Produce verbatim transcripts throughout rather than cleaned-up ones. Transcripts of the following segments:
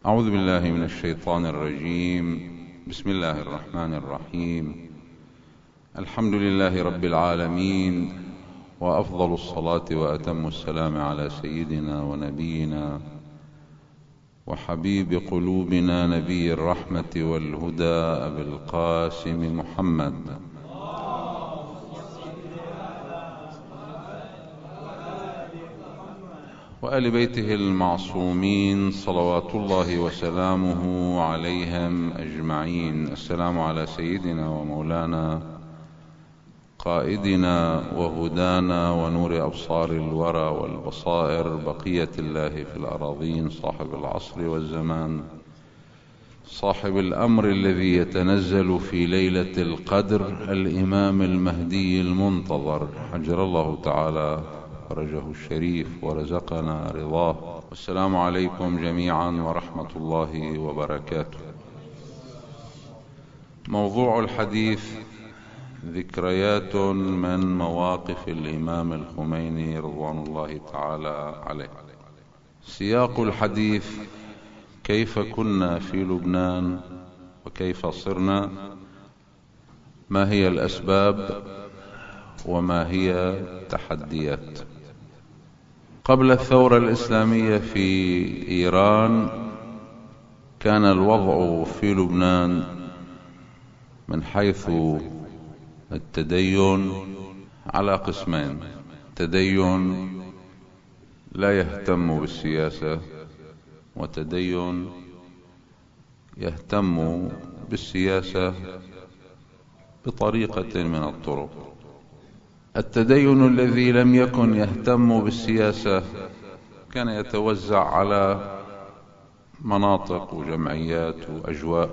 أعوذ بالله من الشيطان الرجيم. بسم الله الرحمن الرحيم. الحمد لله رب العالمين، وأفضل الصلاة وأتم السلام على سيدنا ونبينا وحبيب قلوبنا نبي الرحمة والهدى أبي القاسم محمد، وآل بيته المعصومين صلوات الله وسلامه عليهم أجمعين. السلام على سيدنا ومولانا قائدنا وهدانا ونور أبصار الورى والبصائر، بقية الله في الأراضين، صاحب العصر والزمان، صاحب الأمر الذي يتنزل في ليلة القدر، الإمام المهدي المنتظر، حجر الله تعالى فرجه الشريف ورزقنا رضاه. والسلام عليكم جميعا ورحمة الله وبركاته. موضوع الحديث ذكريات من مواقف الإمام الخميني رضوان الله تعالى عليه. سياق الحديث: كيف كنا في لبنان وكيف صرنا، ما هي الأسباب وما هي التحديات. قبل الثورة الإسلامية في إيران كان الوضع في لبنان من حيث التدين على قسمين: تدين لا يهتم بالسياسة، وتدين يهتم بالسياسة بطريقة من الطرق. التدين الذي لم يكن يهتم بالسياسة كان يتوزع على مناطق وجمعيات وأجواء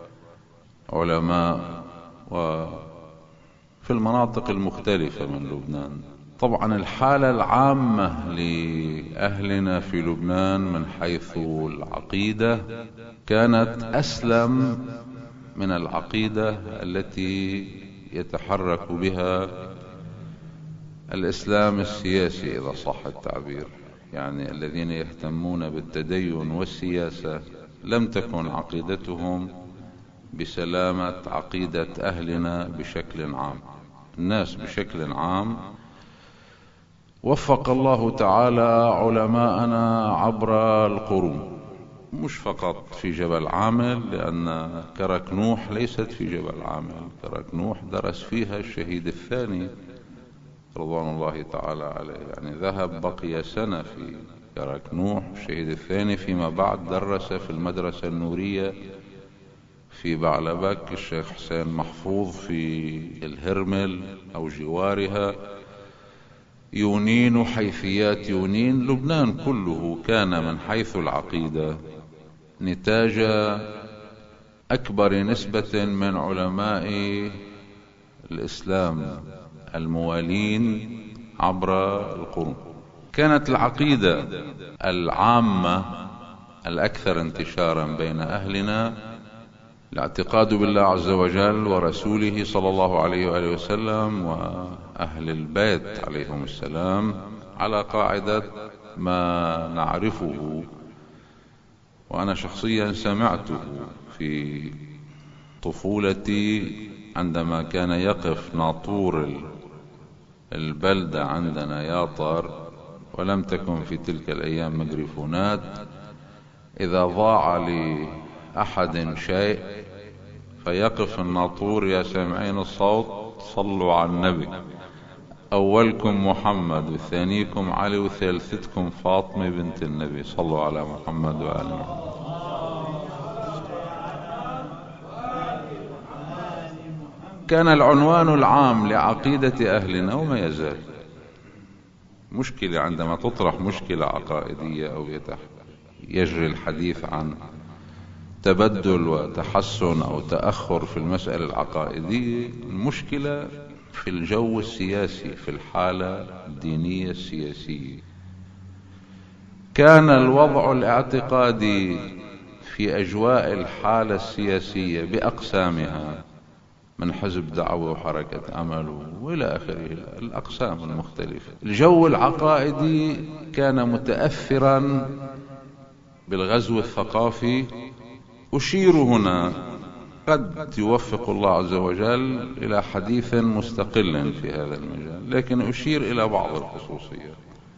علماء وفي المناطق المختلفة من لبنان. طبعا الحالة العامة لأهلنا في لبنان من حيث العقيدة كانت أسلم من العقيدة التي يتحرك بها الإسلام السياسي إذا صح التعبير. يعني الذين يهتمون بالتدين والسياسة لم تكن عقيدتهم بسلامة عقيدة أهلنا بشكل عام. الناس بشكل عام وفق الله تعالى علماءنا عبر القرون، مش فقط في جبل عامل، لأن كرك نوح ليست في جبل عامل. كرك نوح درس فيها الشهيد الثاني رضوان الله تعالى عليه، يعني ذهب بقي سنة في كرك نوح الشهيد الثاني، فيما بعد درس في المدرسة النورية في بعلبك الشيخ حسين محفوظ في الهرمل أو جوارها. يونين وحيثيات يونين، لبنان كله كان من حيث العقيدة نتاج أكبر نسبة من علماء الإسلام الموالين عبر القرون. كانت العقيدة العامة الأكثر انتشارا بين أهلنا الاعتقاد بالله عز وجل ورسوله صلى الله عليه وآله وسلم وأهل البيت عليهم السلام، على قاعدة ما نعرفه وأنا شخصيا سمعته في طفولتي عندما كان يقف ناطور البلدة عندنا ياطر، ولم تكن في تلك الأيام ميكروفونات. إذا ضاع لأحد شيء فيقف الناطور: يا سامعين الصوت صلوا على النبي، أولكم محمد وثانيكم علي وثالثتكم فاطمة بنت النبي، صلوا على محمد وآل محمد. كان العنوان العام لعقيدة أهلنا وما يزال. مشكلة عندما تطرح مشكلة عقائدية أو يجري الحديث عن تبدل وتحسن أو تأخر في المسألة العقائدية، المشكلة في الجو السياسي، في الحالة الدينية السياسية. كان الوضع الاعتقادي في أجواء الحالة السياسية بأقسامها، من حزب دعوة وحركة أمل وإلى آخره الأقسام المختلفة، الجو العقائدي كان متأثرا بالغزو الثقافي، أشير هنا قد يوفق الله عز وجل إلى حديث مستقل في هذا المجال، لكن أشير إلى بعض الخصوصيات.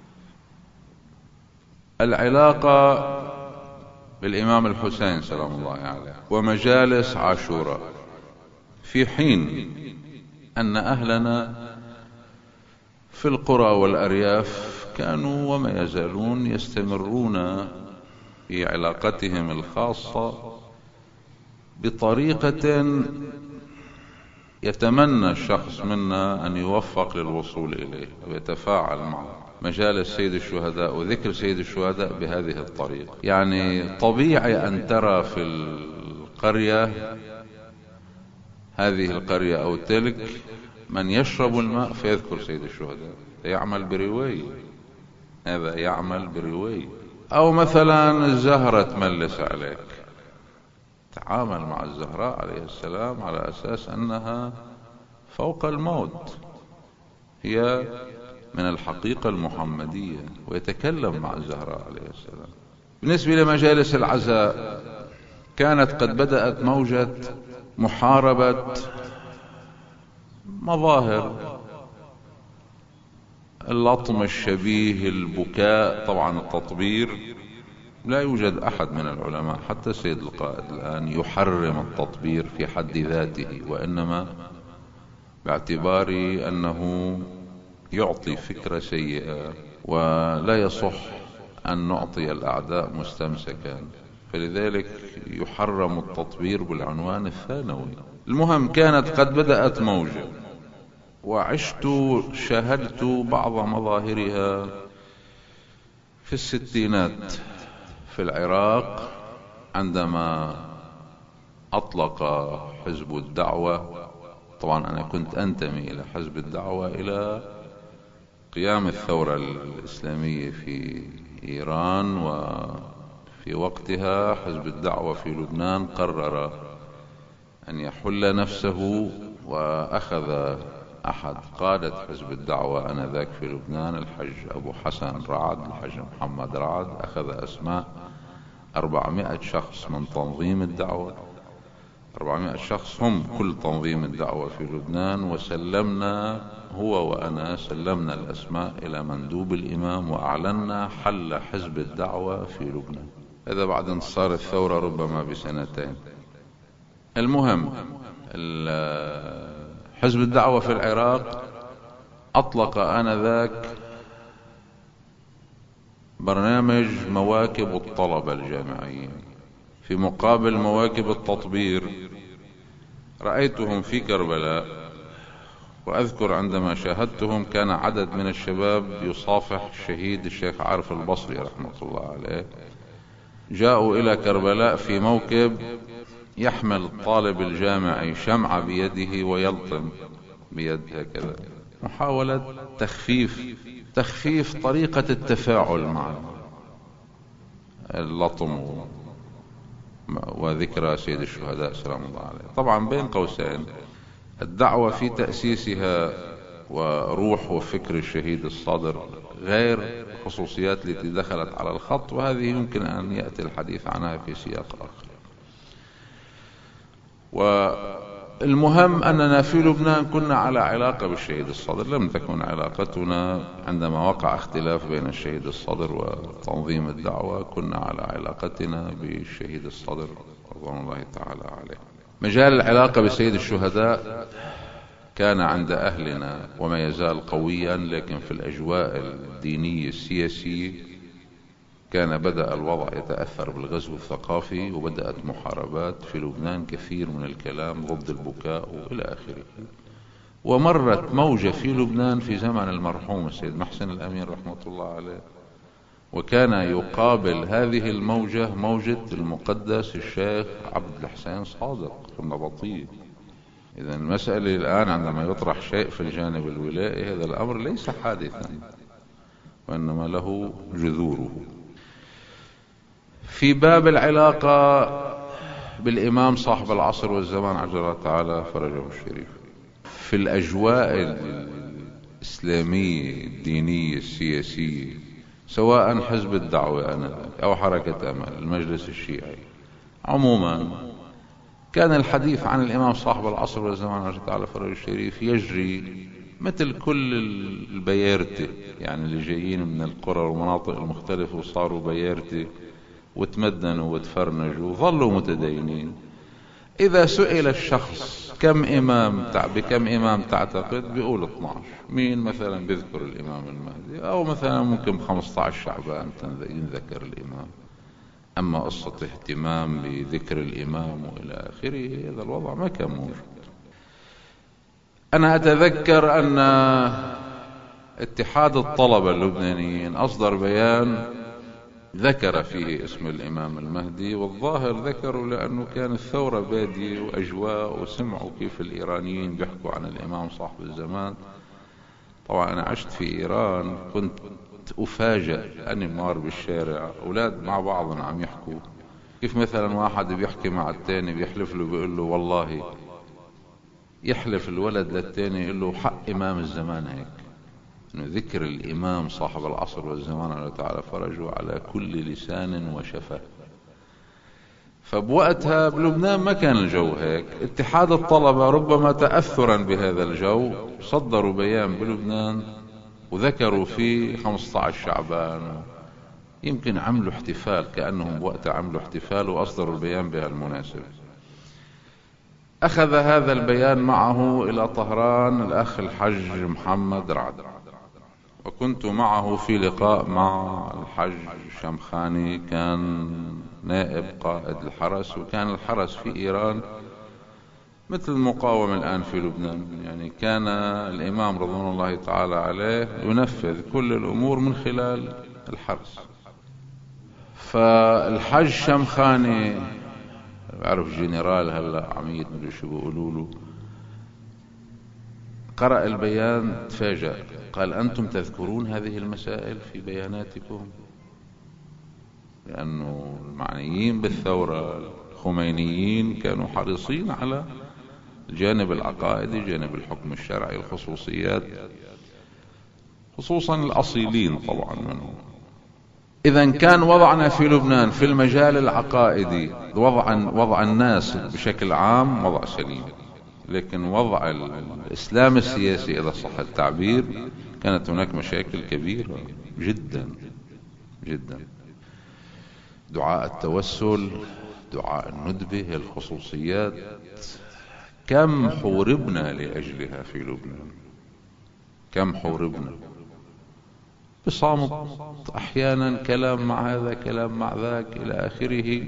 العلاقة بالإمام الحسين سلام الله عليه ومجالس عاشوراء، في حين أن أهلنا في القرى والأرياف كانوا وما يزالون يستمرون في علاقتهم الخاصة بطريقة يتمنى الشخص منا أن يوفق للوصول إليه ويتفاعل معه. مجالس سيد الشهداء وذكر سيد الشهداء بهذه الطريقة، يعني طبيعي أن ترى في القرية هذه القرية أو تلك من يشرب الماء فيذكر سيد الشهداء، يعمل برواية، هذا يعمل برواية. أو مثلا الزهرة تملس عليك، تعامل مع الزهراء عليه السلام على أساس أنها فوق الموت، هي من الحقيقة المحمدية، ويتكلم مع الزهراء عليه السلام. بالنسبة لمجالس العزاء، كانت قد بدأت موجة محاربة مظاهر اللطم الشبيه، البكاء. طبعا التطبير لا يوجد أحد من العلماء حتى سيد القائد الآن يحرم التطبير في حد ذاته، وإنما باعتبار أنه يعطي فكرة سيئة، ولا يصح أن نعطي الأعداء مستمسكا، فلذلك يحرم التطبير بالعنوان الثانوي. المهم، كانت قد بدأت موجة، وعشت شاهدت بعض مظاهرها في الستينات في العراق، عندما أطلق حزب الدعوة. طبعا أنا كنت أنتمي إلى حزب الدعوة إلى قيام الثورة الإسلامية في إيران، وفي وقتها حزب الدعوة في لبنان قرر أن يحل نفسه، وأخذ أحد قادة حزب الدعوة آنذاك في لبنان الحج أبو حسن رعد، الحج محمد رعد، أخذ أسماء أربعمائة شخص من تنظيم الدعوة، أربعمائة شخص هم كل تنظيم الدعوة في لبنان، وسلمنا هو وأنا سلمنا الأسماء إلى مندوب الإمام، وأعلنا حل حزب الدعوة في لبنان. هذا بعد انتصار الثورة ربما بسنتين. المهم، حزب الدعوة في العراق أطلق آنذاك برنامج مواكب الطلبة الجامعيين في مقابل مواكب التطبير. رأيتهم في كربلاء، وأذكر عندما شاهدتهم كان عدد من الشباب يصافح الشهيد الشيخ عارف البصري رحمة الله عليه. جاءوا إلى كربلاء في موكب يحمل الطالب الجامعي شمعة بيده ويلطم بيد هكذا، محاولة تخفيف تخفيف طريقة التفاعل مع اللطم وذكرى سيد الشهداء سلام الله عليه. طبعا بين قوسين، الدعوة في تأسيسها وروح وفكر الشهيد الصادر غير الخصوصيات التي دخلت على الخط، وهذه يمكن أن يأتي الحديث عنها في سياق آخر. والمهم أننا في لبنان كنا على علاقة بالشهيد الصدر، لم تكن علاقتنا عندما وقع اختلاف بين الشهيد الصدر وتنظيم الدعوة، كنا على علاقتنا بالشهيد الصدر رضوان الله تعالى عليه. مجال العلاقة بسيد الشهداء كان عند أهلنا وما يزال قويا، لكن في الأجواء الدينية السياسية كان بدأ الوضع يتأثر بالغزو الثقافي، وبدأت محاربات في لبنان، كثير من الكلام ضد البكاء وإلى آخره. ومرت موجة في لبنان في زمن المرحوم السيد محسن الأمين رحمة الله عليه، وكان يقابل هذه الموجة موجة المقدس الشيخ عبد الحسين صادق في النبطية. إذن المسألة الآن عندما يطرح شيء في الجانب الولائي، هذا الأمر ليس حادثا، وإنما له جذوره. في باب العلاقة بالإمام صاحب العصر والزمان عجل الله تعالى فرجه الشريف، في الأجواء الإسلامية الدينية السياسية سواء حزب الدعوة آنذاك أو حركة أمل المجلس الشيعي. عموما كان الحديث عن الإمام صاحب العصر والزمان رضي الله فرج الشريف يجري مثل كل البيارتة، يعني اللي جايين من القرى والمناطق المختلفة وصاروا بيارتة وتمدنوا وتفرنجوا وظلوا متدينين. إذا سئل الشخص كم إمام بكم إمام تعتقد، بيقول اثني عشر. مين مثلا بيذكر الإمام المهدي، أو مثلا ممكن خمسة عشر شعبان ينذكر الإمام. أما قصة اهتمام بذكر الإمام وإلى آخره، هذا الوضع ما كان موجود. أنا أتذكر أن اتحاد الطلبة اللبنانيين أصدر بيان ذكر فيه اسم الإمام المهدي، والظاهر ذكروا لأنه كان الثورة بادية وأجواء، وسمعوا كيف الإيرانيين بيحكوا عن الإمام صاحب الزمان. طبعا أنا عشت في إيران، كنت أفاجأ أني مار بالشارع أولاد مع بعضهم عم يحكوا كيف مثلا واحد بيحكي مع التاني بيحلف له، بيقول له والله، يحلف الولد للتاني يقول له حق إمام الزمان هيك، إنه ذكر الإمام صاحب العصر والزمان الله تعالى فرجه على كل لسان وشفاه. فبوقتها بلبنان ما كان الجو هيك. اتحاد الطلبة ربما تأثرا بهذا الجو صدروا بيان بلبنان وذكروا فيه خمسة عشر شعبان، يمكن عملوا احتفال، كأنهم بوقتها عملوا احتفال وأصدروا البيان بهالمناسبة. أخذ هذا البيان معه إلى طهران الأخ الحج محمد رعد، وكنت معه في لقاء مع الحج شمخاني، كان نائب قائد الحرس، وكان الحرس في إيران مثل المقاومة الآن في لبنان، يعني كان الإمام رضوان الله تعالى عليه ينفذ كل الأمور من خلال الحرس. فالحج شمخاني، بعرف جنرال هلا عميد مدري شو بيقولوا له، قرأ البيان تفاجأ، قال أنتم تذكرون هذه المسائل في بياناتكم؟ لأنه المعنيين بالثورة الخمينيين كانوا حريصين على الجانب العقائدي، جانب الحكم الشرعي، الخصوصيات، خصوصا الأصيلين طبعا منهم. إذا كان وضعنا في لبنان في المجال العقائدي وضع وضع الناس بشكل عام وضع سليم، لكن وضع الإسلام السياسي إذا صح التعبير كانت هناك مشاكل كبيرة جدا جدا. دعاء التوسل، دعاء الندبة، الخصوصيات، كم حوربنا لأجلها في لبنان، كم حوربنا بصامت، أحيانا كلام مع هذا كلام مع ذاك إلى آخره.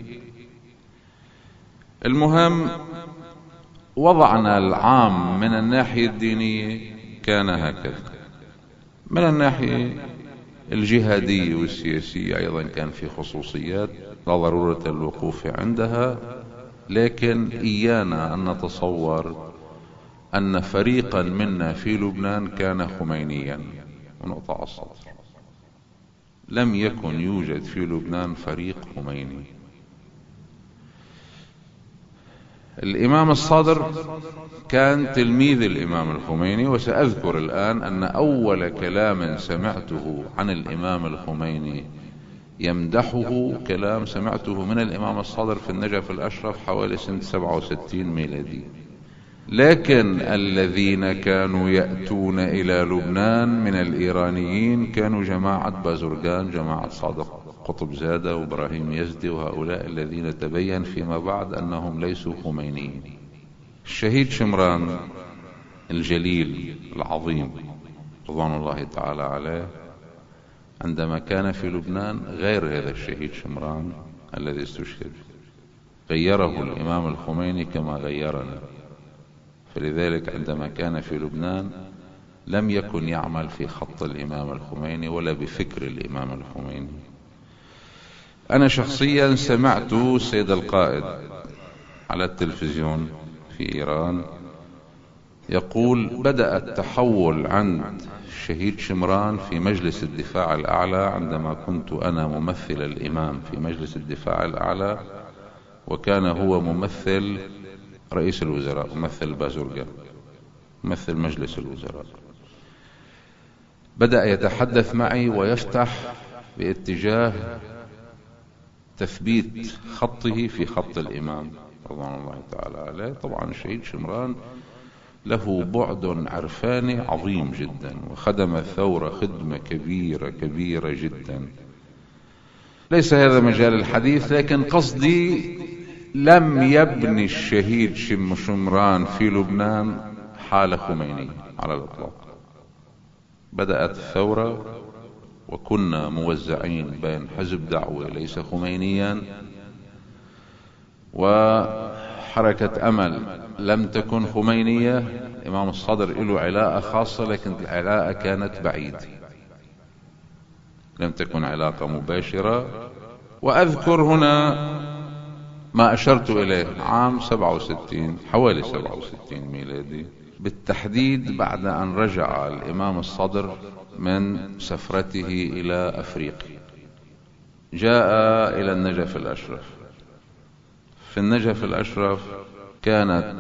المهم وضعنا العام من الناحية الدينية كان هكذا، من الناحية الجهادية والسياسية أيضا كان في خصوصيات لا ضرورة الوقوف عندها، لكن إيانا أن نتصور أن فريقا منا في لبنان كان خمينيا. ونقطع السطر، لم يكن يوجد في لبنان فريق خميني. الإمام الصادر كان تلميذ الإمام الخميني، وسأذكر الآن أن أول كلام سمعته عن الإمام الخميني يمدحه كلام سمعته من الإمام الصادر في النجف الأشرف حوالي سنة سبعة وستين ميلادي. لكن الذين كانوا يأتون إلى لبنان من الإيرانيين كانوا جماعة بازرقان، جماعة صادق قطب زادة وإبراهيم يزدي، وهؤلاء الذين تبين فيما بعد أنهم ليسوا خمينيين. الشهيد شمران الجليل العظيم رضوان الله تعالى عليه عندما كان في لبنان غير هذا الشهيد شمران الذي استشهد، غيره الإمام الخميني كما غيرنا. فلذلك عندما كان في لبنان لم يكن يعمل في خط الإمام الخميني ولا بفكر الإمام الخميني. أنا شخصيا سمعت السيد القائد على التلفزيون في إيران يقول بدأ التحول عند الشهيد شمران في مجلس الدفاع الأعلى عندما كنت أنا ممثل الإمام في مجلس الدفاع الأعلى، وكان هو ممثل رئيس الوزراء، ممثل بازرقان، ممثل مجلس الوزراء. بدأ يتحدث معي ويفتح باتجاه تثبيت خطه في خط الإمام رضوان الله تعالى عليه. طبعا الشهيد شمران له بعد عرفاني عظيم جدا، وخدم الثورة خدمة كبيرة كبيرة جدا. ليس هذا مجال الحديث، لكن قصدي لم يبني الشهيد شمران في لبنان حالة خمينية على الإطلاق. بدأت الثورة وكنا موزعين بين حزب دعوة ليس خمينيا وحركة أمل لم تكن خمينية. الإمام الصدر له علاقة خاصة، لكن العلاقة كانت بعيدة، لم تكن علاقة مباشرة. وأذكر هنا ما أشرت إليه عام سبعة وستين، حوالي سبعة وستين ميلادي بالتحديد، بعد أن رجع الإمام الصدر من سفرته إلى أفريقيا، جاء إلى النجف الأشرف. في النجف الأشرف كانت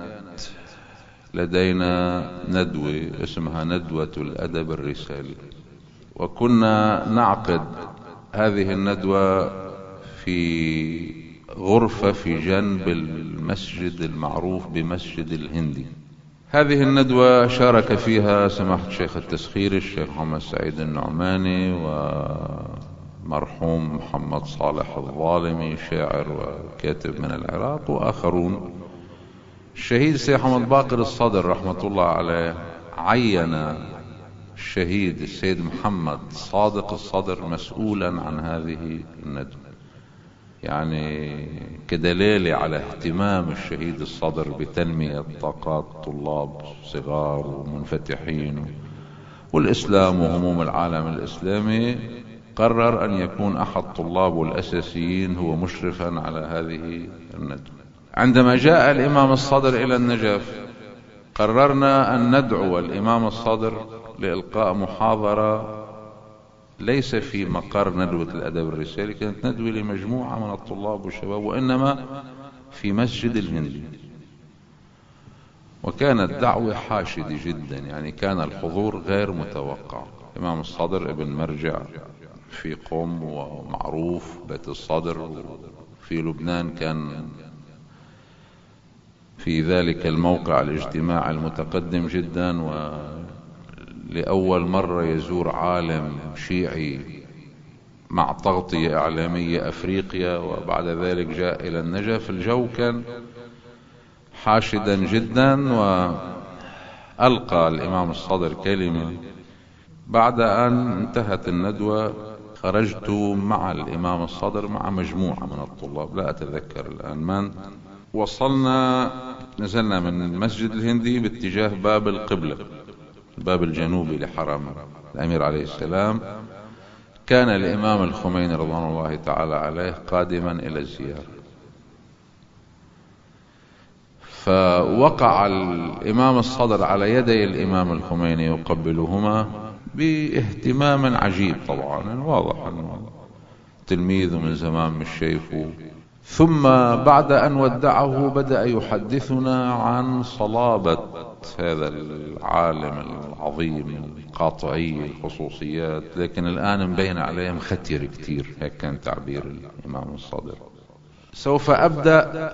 لدينا ندوة اسمها ندوة الأدب الرسالي، وكنا نعقد هذه الندوة في غرفة في جنب المسجد المعروف بمسجد الهندي. هذه الندوة شارك فيها سماحة الشيخ التسخيري، الشيخ محمد سعيد النعماني، ومرحوم محمد صالح الظالمي شاعر وكاتب من العراق، وآخرون. الشهيد سيد محمد باقر الصدر رحمة الله عليه عين الشهيد السيد محمد صادق الصدر مسؤولا عن هذه الندوة، يعني كدلالة على اهتمام الشهيد الصدر بتنمية طاقات طلاب صغار ومنفتحين والإسلام وهموم العالم الإسلامي. قرر أن يكون أحد طلابه الأساسيين هو مشرفا على هذه الندوة. عندما جاء الإمام الصدر إلى النجف قررنا أن ندعو الإمام الصدر لإلقاء محاضرة ليس في مقر ندوة الأدب الرسالي، كانت ندوة لمجموعة من الطلاب والشباب، وإنما في مسجد الهندي. وكانت دعوة حاشدة جدا، يعني كان الحضور غير متوقع. الإمام الصدر ابن مرجع في قم ومعروف بيت الصدر في لبنان، كان في ذلك الموقع الاجتماعي المتقدم جدا، ولأول مرة يزور عالم شيعي مع تغطية إعلامية أفريقيا، وبعد ذلك جاء إلى النجف. الجو كان حاشدا جدا، وألقى الإمام الصدر كلمة. بعد أن انتهت الندوة خرجت مع الإمام الصدر مع مجموعة من الطلاب، لا أتذكر الآن من. وصلنا نزلنا من المسجد الهندي باتجاه باب القبلة، الباب الجنوبي لحرم الأمير عليه السلام. كان الإمام الخميني رضوان الله تعالى عليه قادما إلى الزيارة، فوقع الإمام الصدر على يدي الإمام الخميني يقبلهما باهتمام عجيب. طبعا واضح أنه تلميذه من زمان مش شايفه. ثم بعد أن ودعه بدأ يحدثنا عن صلابة هذا العالم العظيم، قاطعي الخصوصيات، لكن الآن مبين عليه مختير كتير، هيك كان تعبير الإمام الصدر. سوف أبدأ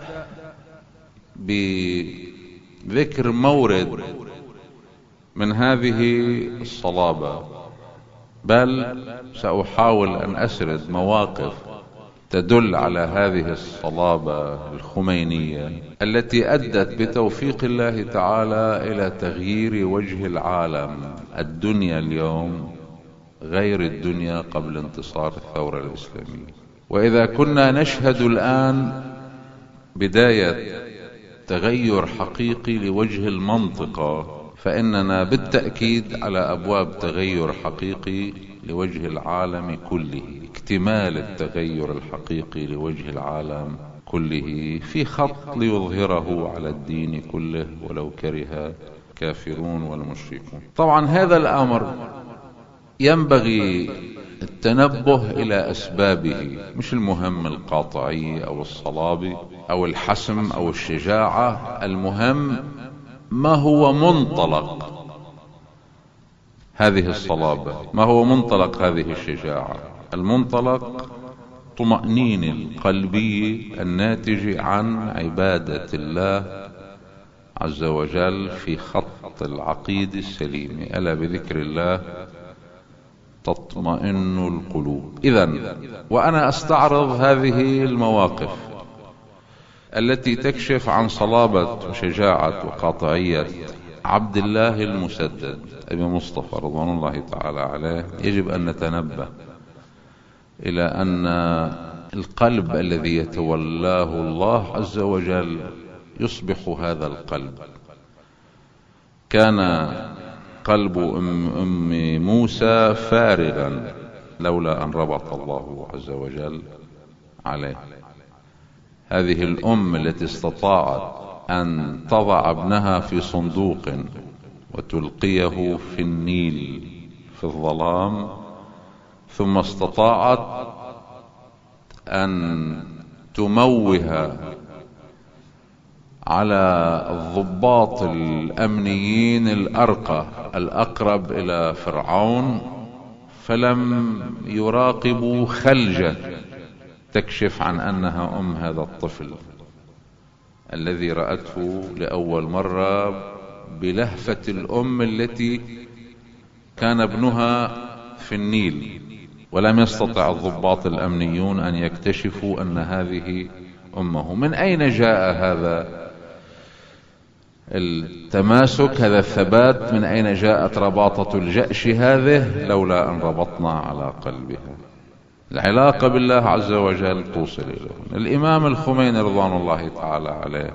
بذكر مورد من هذه الصلابة، بل سأحاول أن أسرد مواقف تدل على هذه الصلابة الخمينية التي أدت بتوفيق الله تعالى إلى تغيير وجه العالم. الدنيا اليوم غير الدنيا قبل انتصار الثورة الإسلامية. وإذا كنا نشهد الآن بداية تغير حقيقي لوجه المنطقة، فإننا بالتأكيد على أبواب تغير حقيقي لوجه العالم كله، اكتمال التغير الحقيقي لوجه العالم كله في خط ليظهره على الدين كله ولو كره الكافرون والمشركون. طبعا هذا الأمر ينبغي التنبه إلى أسبابه، مش المهم القاطعية أو الصلابة أو الحسم أو الشجاعة، المهم ما هو منطلق هذه الصلابة، ما هو منطلق هذه الشجاعة. المنطلق طمأنين القلبي الناتج عن عبادة الله عز وجل في خط العقيد السليم. ألا بذكر الله تطمئن القلوب. إذن وأنا أستعرض هذه المواقف التي تكشف عن صلابة وشجاعة وقاطعية عبد الله المسدد أبي مصطفى رضوان الله تعالى عليه، يجب أن نتنبه إلى أن القلب الذي يتولاه الله عز وجل يصبح هذا القلب. كان قلب أم, أم موسى فارغا لولا أن ربط الله عز وجل عليه. هذه الأم التي استطاعت أن تضع ابنها في صندوق وتلقيه في النيل في الظلام، ثم استطاعت أن تموه على الضباط الأمنيين الأرقى الأقرب إلى فرعون، فلم يراقبوا خلجة تكشف عن أنها أم هذا الطفل الذي رأته لأول مرة بلهفة الأم التي كان ابنها في النيل، ولم يستطع الضباط الأمنيون أن يكتشفوا أن هذه أمه. من أين جاء هذا التماسك، هذا الثبات؟ من أين جاءت رباطة الجأش هذه لولا أن ربطنا على قلبها؟ العلاقة بالله عز وجل توصل إليه. الإمام الخميني رضوان الله تعالى عليه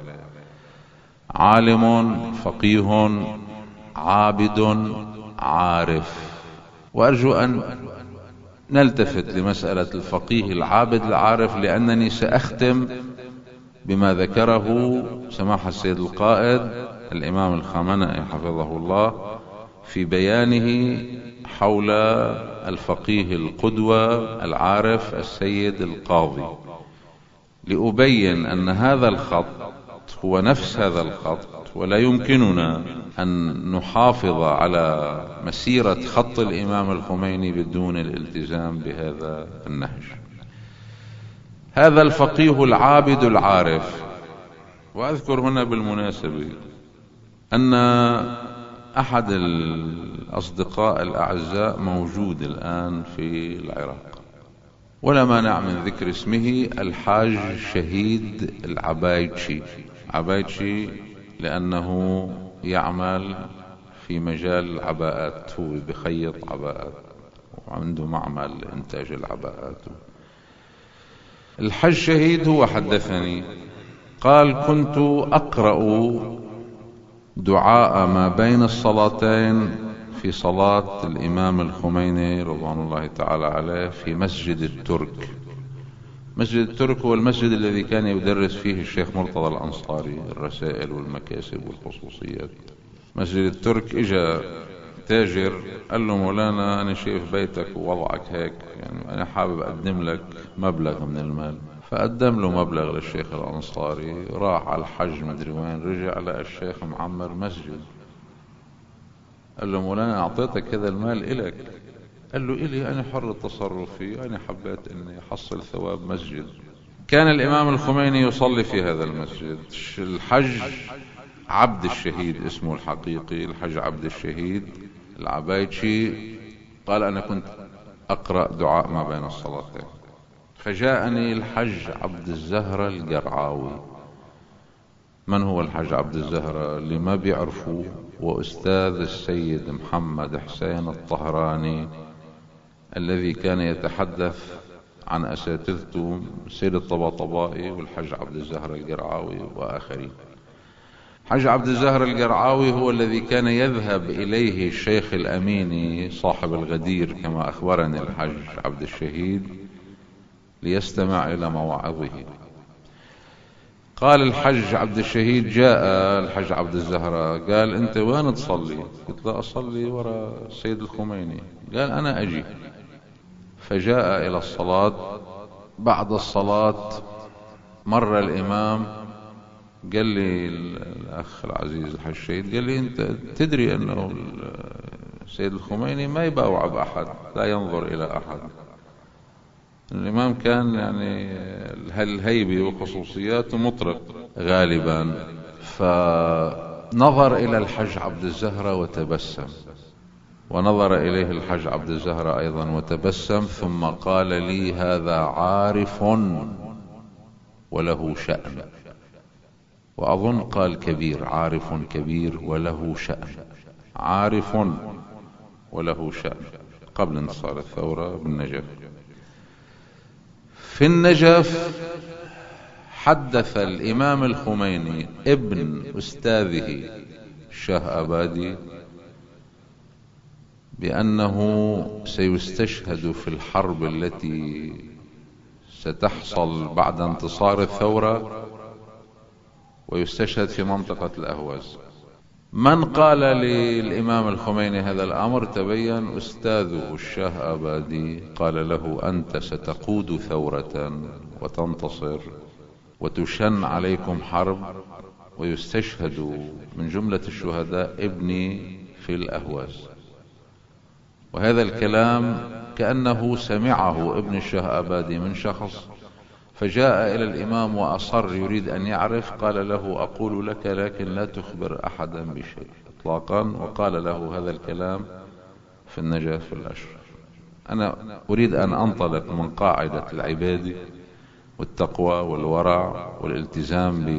عالم فقيه عابد عارف، وأرجو أن نلتفت لمسألة الفقيه العابد العارف، لأنني سأختم بما ذكره سماحة السيد القائد الإمام الخامنئي حفظه الله في بيانه حول الفقيه القدوة العارف السيد القاضي، لأبين أن هذا الخط هو نفس هذا الخط، ولا يمكننا أن نحافظ على مسيرة خط الإمام الخميني بدون الالتزام بهذا النهج. هذا الفقيه العابد العارف. وأذكر هنا بالمناسبة أن أحد الأصدقاء الأعزاء موجود الآن في العراق، ولا مانع من ذكر اسمه، الحاج شهيد العبايدشي. عبايدشي لأنه يعمل في مجال العباءات، هو بخيط عباءات وعنده معمل إنتاج العباءات. الحاج شهيد هو حدثني قال: كنت أقرأ دعاء ما بين الصلاتين في صلاة الإمام الخميني رضوان الله تعالى عليه في مسجد الترك. مسجد الترك هو المسجد الذي كان يدرس فيه الشيخ مرتضى الأنصاري الرسائل والمكاسب والخصوصيات. مسجد الترك اجا تاجر قال له: مولانا أنا شايف بيتك ووضعك هيك، يعني أنا حابب أقدم لك مبلغ من المال. فقدم له مبلغ للشيخ الأنصاري، راح على الحج مدري وين، رجع لقى الشيخ معمر مسجد. قال له: مولانا أعطيتك هذا المال إلك؟ قال له: إلي، أنا حر التصرف فيه، أنا حبيت أني أحصل ثواب مسجد. كان الإمام الخميني يصلي في هذا المسجد. الحج عبد الشهيد اسمه الحقيقي، الحج عبد الشهيد العبايدشي، قال: أنا كنت أقرأ دعاء ما بين الصلاتين، فجاءني الحج عبد الزهرة القرعاوي. من هو الحج عبد الزهرة؟ اللي ما بيعرفوا، وأستاذ السيد محمد حسين الطهراني الذي كان يتحدث عن أساتذته السيد الطباطبائي والحج عبد الزهرة القرعاوي وآخرين. حج عبد الزهرة القرعاوي هو الذي كان يذهب إليه الشيخ الأميني صاحب الغدير كما أخبرني الحج عبد الشهيد ليستمع إلى مواعظه. قال الحج عبد الشهيد: جاء الحج عبد الزهرة قال: أنت وين تصلي؟ قلت له: أصلي وراء السيد الخميني. قال: أنا أجي. فجاء إلى الصلاة. بعد الصلاة مر الإمام، قال لي الأخ العزيز الحج الشهيد، قال لي: أنت تدري أنه السيد الخميني ما يباوع بأحد، لا ينظر إلى أحد. الإمام كان يعني الهيبة وخصوصياته مطرق غالبا، فنظر إلى الحج عبد الزهرة وتبسم، ونظر إليه الحج عبد الزهرة أيضا وتبسم، ثم قال لي: هذا عارف وله شأن. وأظن قال كبير، عارف كبير وله شأن، عارف وله شأن، قبل انتصار الثورة بالنجف. في النجف حدث الإمام الخميني ابن أستاذه الشاه أبادي بأنه سيستشهد في الحرب التي ستحصل بعد انتصار الثورة، ويستشهد في منطقة الأهواز. من قال للإمام الخميني هذا الأمر؟ تبين أستاذه الشاه أبادي قال له: أنت ستقود ثورة وتنتصر وتشن عليكم حرب، ويستشهد من جملة الشهداء ابني في الأهواز. وهذا الكلام كأنه سمعه ابن الشاه أبادي من شخص، فجاء إلى الإمام وأصر يريد أن يعرف. قال له: أقول لك لكن لا تخبر أحدا بشيء إطلاقا. وقال له هذا الكلام في النجف الأشرف. أنا أريد أن أنطلق من قاعدة العبادة والتقوى والورع والالتزام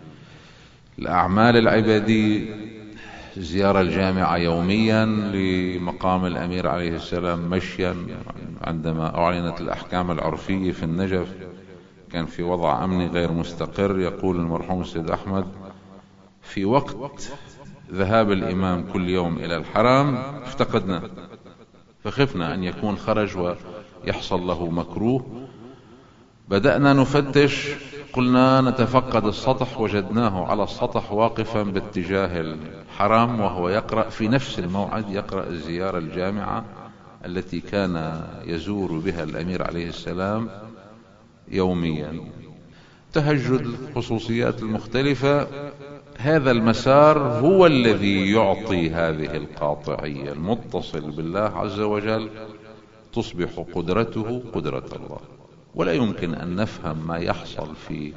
بالأعمال العبادية، زيارة الجامعة يوميا لمقام الأمير عليه السلام مشيا. عندما أعلنت الأحكام العرفية في النجف كان في وضع أمني غير مستقر. يقول المرحوم السيد أحمد: في وقت ذهاب الإمام كل يوم إلى الحرم افتقدنا، فخفنا أن يكون خرج ويحصل له مكروه. بدأنا نفتش، قلنا نتفقد السطح، وجدناه على السطح واقفا باتجاه الحرم، وهو يقرأ في نفس الموعد، يقرأ الزيارة الجامعة التي كان يزور بها الأمير عليه السلام يوميا. تهجد الخصوصيات المختلفة. هذا المسار هو الذي يعطي هذه القاطعية. المتصل بالله عز وجل تصبح قدرته قدرة الله. ولا يمكن أن نفهم ما يحصل في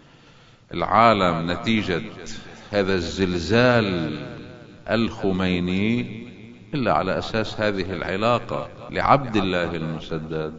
العالم نتيجة هذا الزلزال الخميني إلا على أساس هذه العلاقة لعبد الله المسدد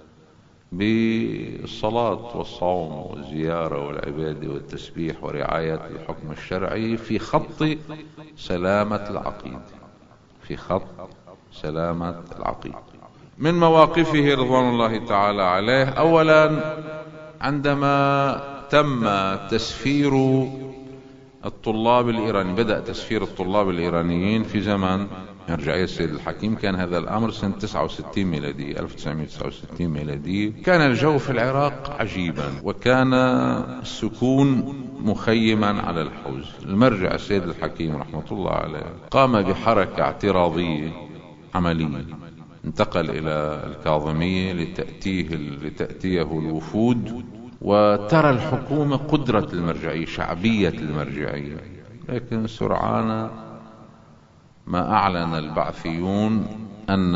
بالصلاة والصوم والزيارة والعبادة والتسبيح ورعاية الحكم الشرعي في خط سلامة العقيدة، في خط سلامة العقيدة. من مواقفه رضوان الله تعالى عليه: أولا عندما تم تسفير الطلاب الإيرانيين، بدأ تسفير الطلاب الإيرانيين في زمن مرجعية السيد الحكيم، كان هذا الأمر سنة تسعة وستين ميلادية، ألف وتسعمائة وتسعة وستين ميلادية. كان الجو في العراق عجيبا، وكان السكون مخيما على الحوز. المرجع السيد الحكيم رحمة الله عليه قام بحركة اعتراضية عملية، انتقل إلى الكاظمية لتأتيه لتأتيه الوفود، وترى الحكومة قدرة المرجعية، شعبية المرجعية. لكن سرعان ما أعلن البعثيون أن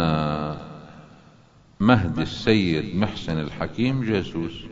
مهدي السيد محسن الحكيم جاسوس،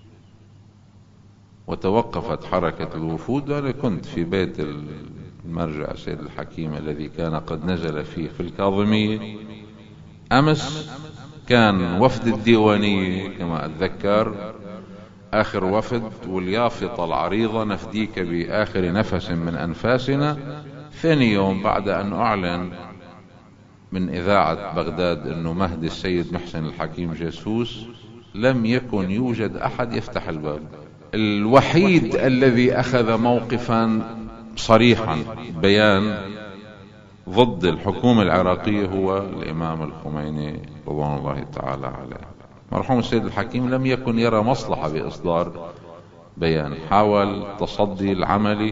وتوقفت حركة الوفود. وأنا كنت في بيت المرجع السيد الحكيم الذي كان قد نزل فيه في الكاظمية أمس. كان وفد الديوانية كما أتذكر آخر وفد، واليافطة العريضة: نفديك بآخر نفس من أنفاسنا. ثاني يوم بعد أن أعلن من إذاعة بغداد أنه مهدي السيد محسن الحكيم جاسوس، لم يكن يوجد أحد يفتح الباب. الوحيد الذي أخذ موقفا صريحا بيان ضد الحكومة العراقية هو الإمام الخميني رضوان الله تعالى عليه. مرحوم السيد الحكيم لم يكن يرى مصلحة بإصدار بيان، حاول تصدي العملي،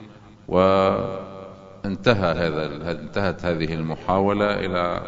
وانتهى هذا انتهت هذه المحاولة إلى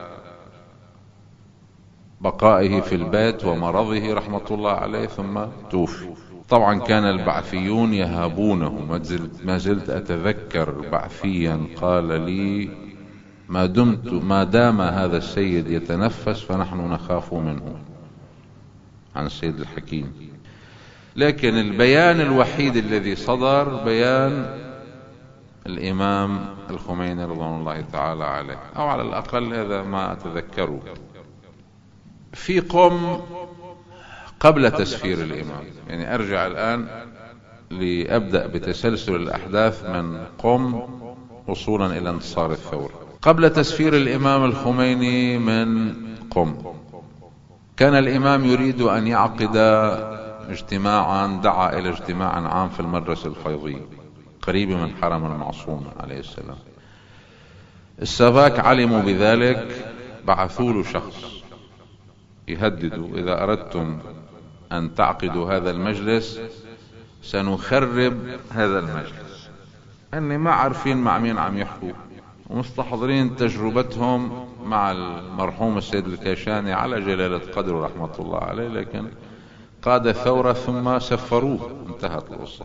بقائه في البيت ومرضه رحمة الله عليه، ثم توفي. طبعا كان البعثيون يهابونه. ما زلت أتذكر بعثيا قال لي: ما دمت ما دام هذا السيد يتنفس فنحن نخاف منه. عن السيد الحكيم. لكن البيان الوحيد الذي صدر بيان الإمام الخميني رضوان الله تعالى عليه، أو على الأقل هذا ما أتذكره. في قم قبل تسفير الإمام، يعني أرجع الآن لأبدأ بتسلسل الأحداث من قم وصولا إلى انتصار الثورة. قبل تسفير الإمام الخميني من قم كان الإمام يريد أن يعقد اجتماعا، دعا إلى اجتماع عام في المدرسة الفيضية قريب من حرم المعصوم عليه السلام. السافاك علموا بذلك، بعثوا له شخص يهددوا: إذا أردتم أن تعقدوا هذا المجلس سنخرب هذا المجلس. أني ما عارفين مع مين عم يحكوا، ومستحضرين تجربتهم مع المرحوم السيد الكاشاني على جلالة قدره رحمة الله عليه، لكن قاد الثورة ثم سفروه، انتهت القصة.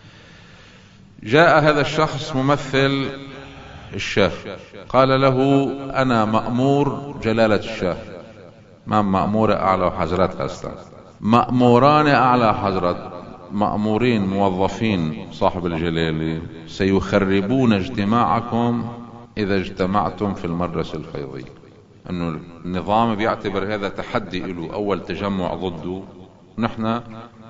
جاء هذا الشخص ممثل الشاه، قال له: أنا مأمور جلالة الشاه، ما مأمور أعلى حضرات أصلا، مأموران أعلى حضرات، مأمورين موظفين صاحب الجلالة سيخربون اجتماعكم إذا اجتمعتم في المدرسة الفيضية. أنه النظام بيعتبر هذا تحدي له، أول تجمع ضده، نحن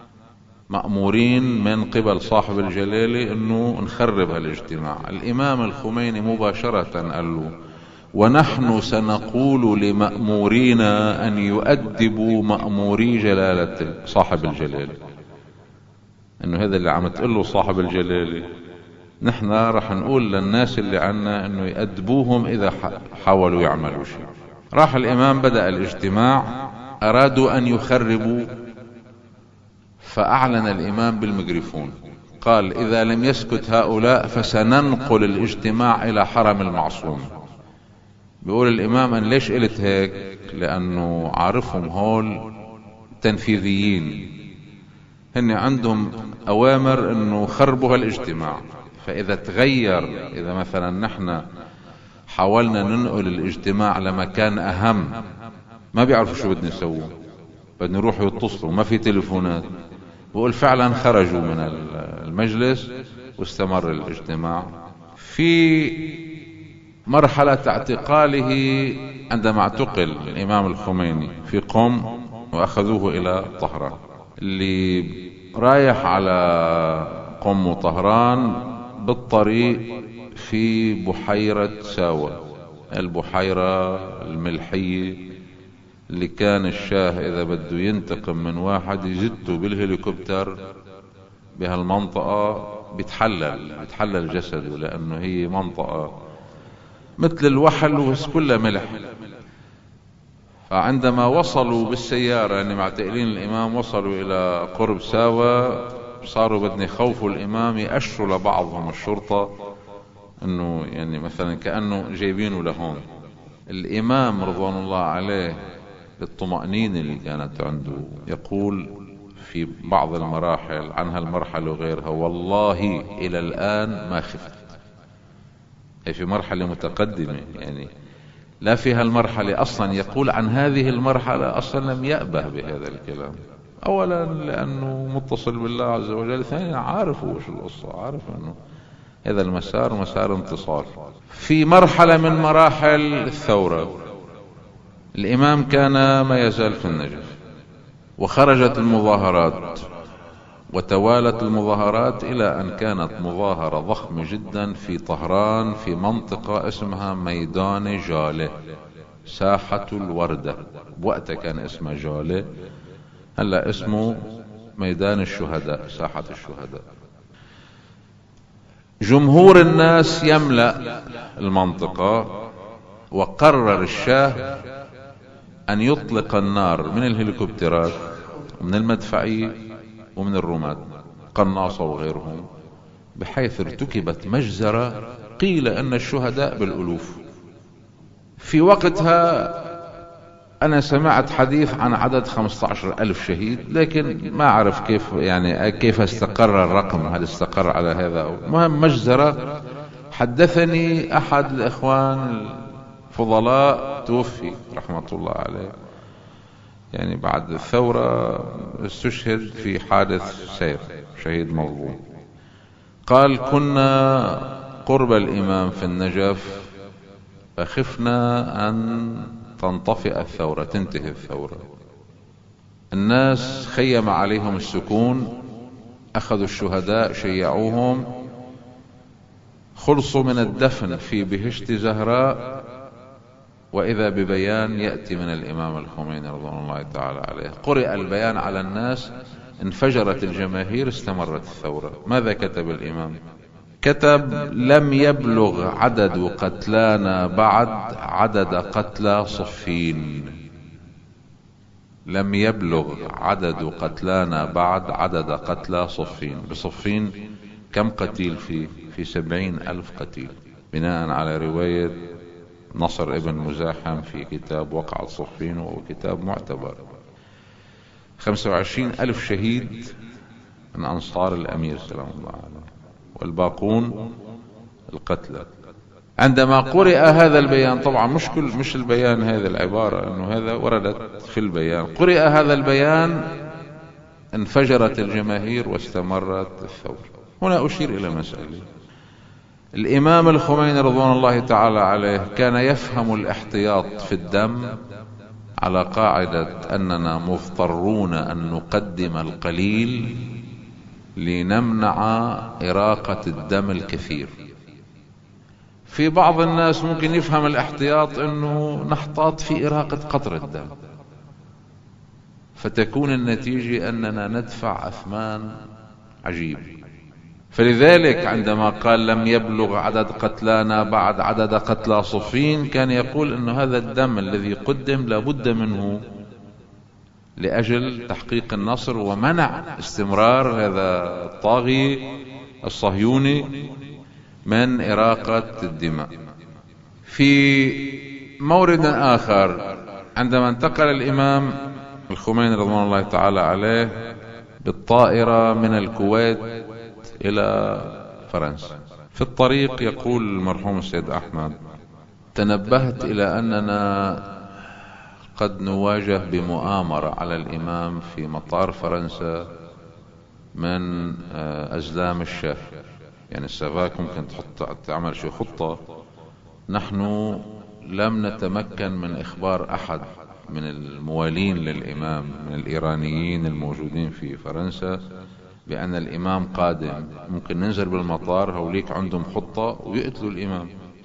مأمورين من قبل صاحب الجلالة أنه نخرب هالاجتماع. الإمام الخميني مباشرة قال له: ونحن سنقول لمأمورينا أن يؤدبوا مأموري جلالة صاحب الجلالة. انه هذا اللي عم تقول له صاحب الجلالة، نحن رح نقول للناس اللي عنا انه يأدبوهم اذا حاولوا يعملوا شيء. راح الامام بدأ الاجتماع، ارادوا ان يخربوا، فاعلن الامام بالميكروفون قال: اذا لم يسكت هؤلاء فسننقل الاجتماع الى حرم المعصوم. بيقول الامام: ان ليش قلت هيك؟ لانه عارفهم هول تنفيذيين، هن عندهم اوامر انه خربوا هالاجتماع، فاذا تغير، اذا مثلا نحن حاولنا ننقل الاجتماع لمكان اهم، ما بيعرفوا شو بدنا نسوي، بدنا نروح يتصلوا، ما في تليفونات. بقول فعلا خرجوا من المجلس واستمر الاجتماع. في مرحلة اعتقاله، عندما اعتقل الامام الخميني في قم واخذوه الى طهران، اللي رايح على قم وطهران بالطريق في بحيرة ساوة، البحيرة الملحية اللي كان الشاه اذا بده ينتقم من واحد يزته بالهليكوبتر بهالمنطقة، بيتحلل بيتحلل جسده، لانه هي منطقة مثل الوحل بس كلها ملح. فعندما وصلوا بالسيارة، يعني معتقلين الامام، وصلوا الى قرب ساوة، صاروا بدنا يخوفوا الامام، يأشروا لبعضهم الشرطة انه يعني مثلا كأنه جايبينه لهون. الامام رضوان الله عليه بالطمأنينة اللي كانت عنده يقول في بعض المراحل عن هالمرحلة وغيرها: والله الى الان ما خفت. هي في مرحلة متقدمة، يعني لا في هالمرحلة أصلا يقول عن هذه المرحلة أصلا لم يأبه بهذا الكلام. أولا لأنه متصل بالله عز وجل، ثانيا عارف وش القصة، عارف أنه هذا المسار مسار انتصار. في مرحلة من مراحل الثورة الإمام كان ما يزال في النجف، وخرجت المظاهرات وتوالت المظاهرات إلى أن كانت مظاهرة ضخمة جدا في طهران في منطقة اسمها ميدان جالة، ساحة الوردة. وقتها كان اسمها جالة، هلا اسمه ميدان الشهداء، ساحة الشهداء. جمهور الناس يملأ المنطقة، وقرر الشاه أن يطلق النار من الهليكوبترات ومن المدفعية ومن الرماد، قناصة وغيرهم، بحيث ارتكبت مجزرة قيل أن الشهداء بالألوف. في وقتها أنا سمعت حديث عن عدد خمسة عشر ألف شهيد، لكن ما أعرف كيف يعني كيف استقر الرقم، هل استقر على هذا. المهم مجزرة. حدثني أحد الإخوان الفضلاء توفي رحمة الله عليه، يعني بعد الثورة استشهد في حادث سير، شهيد مظلوم. قال: كنا قرب الإمام في النجف فخفنا أن تنطفئ الثورة، تنتهي الثورة. الناس خيم عليهم السكون، أخذوا الشهداء شيعوهم، خلصوا من الدفن في بهشت زهراء، وإذا ببيان يأتي من الإمام الخميني رضوان الله تعالى عليه. قرئ البيان على الناس، انفجرت الجماهير، استمرت الثورة. ماذا كتب الإمام؟ كتب: لم يبلغ عدد قتلانا بعد عدد قتلى صفين. لم يبلغ عدد قتلانا بعد عدد قتلى صفين. بصفين كم قتيل فيه؟ في سبعين ألف قتيل، بناء على رواية نصر ابن مزاحم في كتاب وقعة صفين، وهو كتاب معتبر. خمسة وعشرين ألف شهيد من أنصار الأمير سلام الله عليه، والباقون القتلى. عندما قرئ هذا البيان، طبعا مش كل مش البيان هذا العبارة، انه هذا وردت في البيان. قرئ هذا البيان، انفجرت الجماهير واستمرت الثورة. هنا أشير إلى مسألة: الإمام الخميني رضوان الله تعالى عليه كان يفهم الاحتياط في الدم على قاعدة أننا مضطرون أن نقدم القليل لنمنع إراقة الدم الكثير. في بعض الناس ممكن يفهم الاحتياط أنه نحتاط في إراقة قطر الدم، فتكون النتيجة أننا ندفع أثمان عجيب. فلذلك عندما قال: لم يبلغ عدد قتلانا بعد عدد قتلى صفين، كان يقول أن هذا الدم الذي قدم لابد منه لأجل تحقيق النصر ومنع استمرار هذا الطاغي الصهيوني من إراقة الدماء. في مورد آخر، عندما انتقل الإمام الخميني رضوان الله تعالى عليه بالطائرة من الكويت إلى فرنسا، في الطريق يقول المرحوم السيد أحمد: تنبهت إلى أننا قد نواجه بمؤامرة على الإمام في مطار فرنسا من أزلام الشاه. يعني السفاك ممكن تحط تعمل شي خطة. نحن لم نتمكن من إخبار أحد من الموالين للإمام من الإيرانيين الموجودين في فرنسا بأن الإمام قادم. ممكن ننزل بالمطار، هوليك عندهم خطة ويقتلوا الإمام.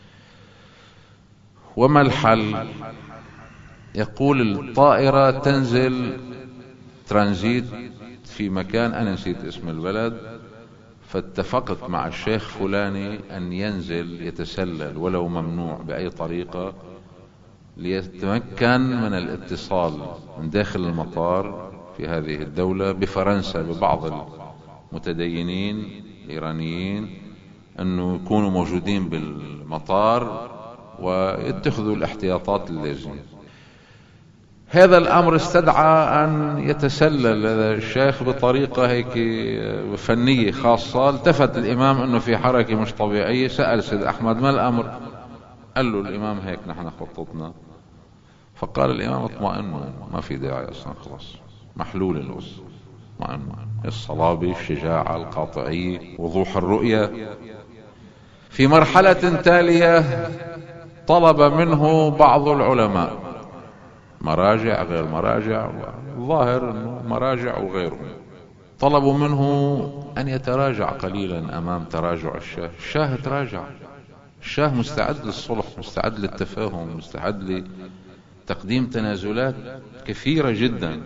وما الحل؟ يقول: الطائرة تنزل ترانزيت في مكان أنا نسيت اسم البلد، فاتفقت مع الشيخ فلاني أن ينزل يتسلل ولو ممنوع بأي طريقة ليتمكن من الاتصال من داخل المطار في هذه الدولة بفرنسا ببعض المتدينين الإيرانيين، أنه يكونوا موجودين بالمطار ويتخذوا الاحتياطات اللازمة. هذا الأمر استدعى أن يتسلل الشيخ بطريقة هيك فنية خاصة. التفت الإمام أنه في حركة مش طبيعية، سأل سيد أحمد: ما الأمر؟ قال له الإمام: هيك نحن خططنا. فقال الإمام: اطمئنوا، ما في داعي أصلا، خلاص محلول الوز. اطمئنوا. الصلابة، الشجاعة، القاطعية، وضوح الرؤية. في مرحلة تالية طلب منه بعض العلماء، مراجع غير مراجع، الظاهر انه مراجع وغيرهم، طلبوا منه ان يتراجع قليلا امام تراجع الشاه. الشاه تراجع، الشاه مستعد للصلح، مستعد للتفاهم، مستعد لتقديم تنازلات كثيرة جدا.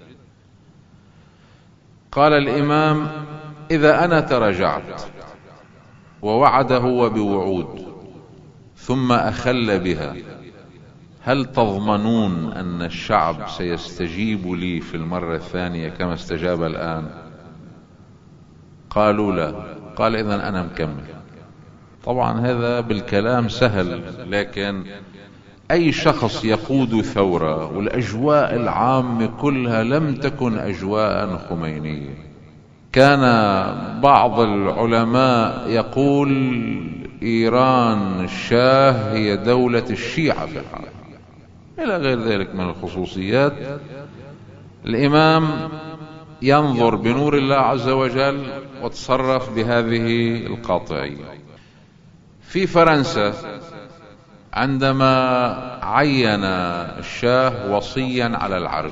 قال الامام: اذا انا تراجعت ووعد هو بوعود ثم اخل بها، هل تضمنون أن الشعب سيستجيب لي في المرة الثانية كما استجاب الآن؟ قالوا لا. قال: إذن أنا مكمل. طبعا هذا بالكلام سهل، لكن أي شخص يقود ثورة والأجواء العامة كلها لم تكن أجواء خمينية. كان بعض العلماء يقول: إيران الشاه هي دولة الشيعة في العالم، إلى غير ذلك من الخصوصيات. الإمام ينظر بنور الله عز وجل وتصرف بهذه القاطعية. في فرنسا عندما عين الشاه وصيا على العرش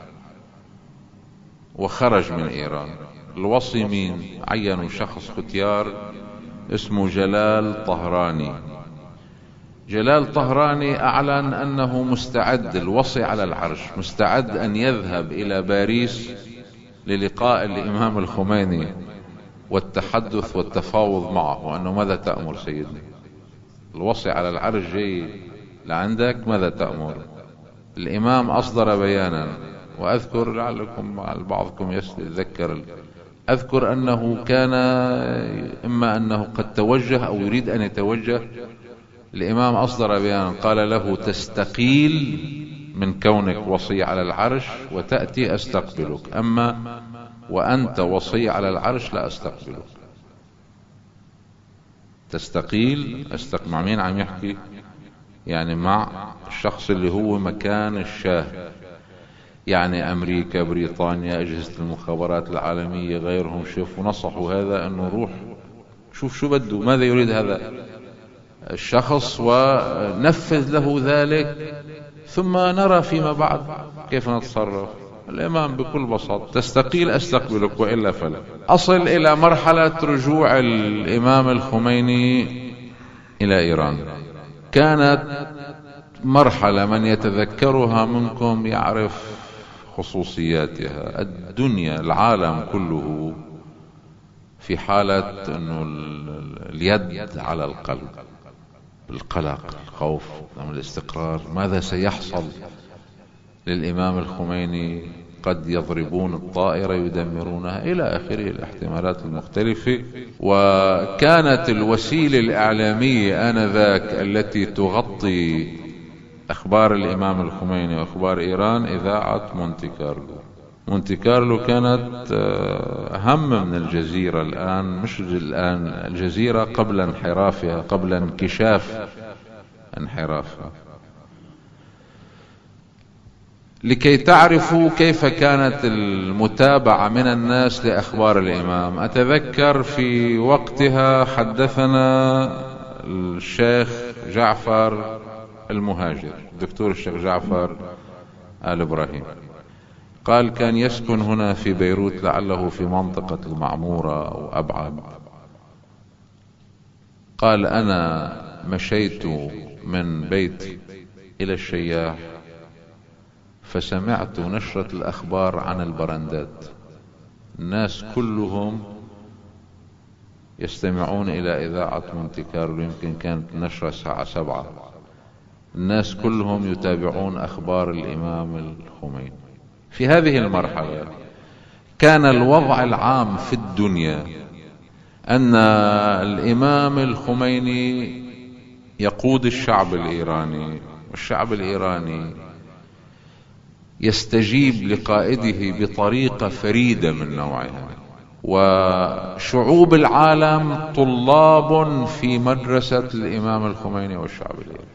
وخرج من إيران، الوصي مين؟ عينوا شخص ختيار اسمه جلال طهراني. جلال طهراني أعلن أنه مستعد، الوصي على العرش مستعد أن يذهب إلى باريس للقاء الإمام الخميني والتحدث والتفاوض معه، وأنه ماذا تأمر سيدنا؟ الوصي على العرش جاي لعندك، ماذا تأمر؟ الإمام أصدر بيانا، وأذكر لعلكم بعضكم يتذكر، أذكر أنه كان إما أنه قد توجه أو يريد أن يتوجه. الإمام أصدر بيانا قال له: تستقيل من كونك وصي على العرش وتأتي أستقبلك، أما وأنت وصي على العرش لا أستقبلك. تستقيل أستقبل مع مين عم يحكي؟ يعني مع الشخص اللي هو مكان الشاه، يعني أمريكا، بريطانيا، أجهزة المخابرات العالمية، غيرهم. شوفوا نصحوا هذا أنه روح شوف شو بده، ماذا يريد هذا الشخص، ونفذ له ذلك، ثم نرى فيما بعد كيف نتصرف. الإمام بكل بساطة: تستقيل أستقبلك وإلا فلا. أصل إلى مرحلة رجوع الإمام الخميني إلى إيران. كانت مرحلة من يتذكرها منكم يعرف خصوصياتها. الدنيا، العالم كله في حالة أنه اليد على القلب، القلق، الخوف، الاستقرار. ماذا سيحصل للإمام الخميني؟ قد يضربون الطائرة يدمرونها إلى آخره، الاحتمالات المختلفة. وكانت الوسيلة الإعلامية آنذاك التي تغطي أخبار الإمام الخميني وأخبار إيران إذاعة مونتي كارلو. مونتي كارلو كانت أهم من الجزيرة الآن، مش الآن، الجزيرة قبل انحرافها، قبل انكشاف انحرافها. لكي تعرفوا كيف كانت المتابعة من الناس لأخبار الإمام، أتذكر في وقتها حدثنا الشيخ جعفر المهاجر، الدكتور الشيخ جعفر آل إبراهيم، قال كان يسكن هنا في بيروت، لعله في منطقة المعمورة أو أبعد. قال: أنا مشيت من بيت إلى الشياح فسمعت نشرة الأخبار عن البرندات، الناس كلهم يستمعون إلى إذاعة مونتي كارلو، يمكن كانت نشرة الساعة سبعة، الناس كلهم يتابعون أخبار الإمام الخميني. في هذه المرحلة كان الوضع العام في الدنيا أن الإمام الخميني يقود الشعب الإيراني، والشعب الإيراني يستجيب لقائده بطريقة فريدة من نوعها. وشعوب العالم طلاب في مدرسة الإمام الخميني والشعب الإيراني،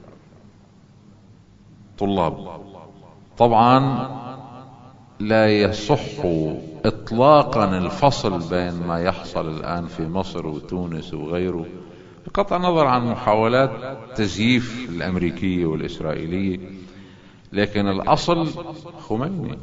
طلاب. طبعا لا يصح إطلاقا الفصل بين ما يحصل الآن في مصر وتونس وغيره، بقطع النظر عن محاولات تزييف الأمريكية والإسرائيلية، لكن الأصل خميني.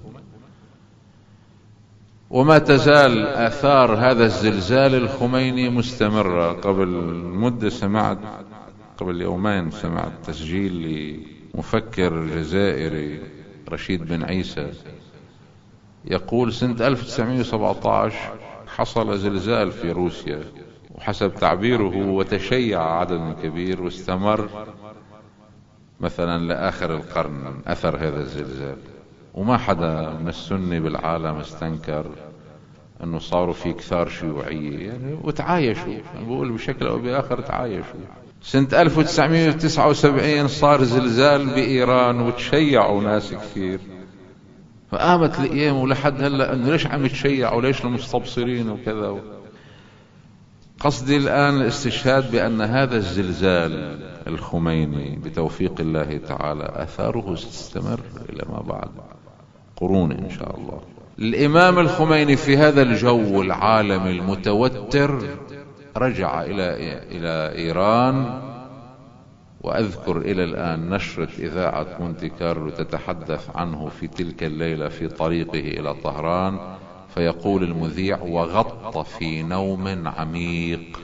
وما تزال آثار هذا الزلزال الخميني مستمرة. قبل مدة سمعت، قبل يومين سمعت تسجيل لمفكر جزائري رشيد بن عيسى يقول سنة ألف وتسعمائة وسبعة عشر حصل زلزال في روسيا، وحسب تعبيره وتشيع عدد كبير واستمر مثلا لآخر القرن أثر هذا الزلزال، وما حدا من السنة بالعالم استنكر أنه صاروا في كثار شيوعية يعني، وتعايشوا. يعني بقول بشكل أو بآخر تعايشوا. سنة ألف وتسعمائة وتسعة وسبعين صار زلزال بإيران وتشيعوا ناس كثير، فقامت الأيام ولحد هلأ أنه ليش عم يتشيعوا، ليش المستبصرين وكذا. قصدي الآن الاستشهاد بأن هذا الزلزال الخميني بتوفيق الله تعالى أثاره ستستمر إلى ما بعد. قرون إن شاء الله. الإمام الخميني في هذا الجو العالمي المتوتر رجع إلى إلى إيران، وأذكر إلى الآن نشرة إذاعة مونتي كارلو تتحدث عنه في تلك الليلة في طريقه إلى طهران، فيقول المذيع: وغط في نوم عميق،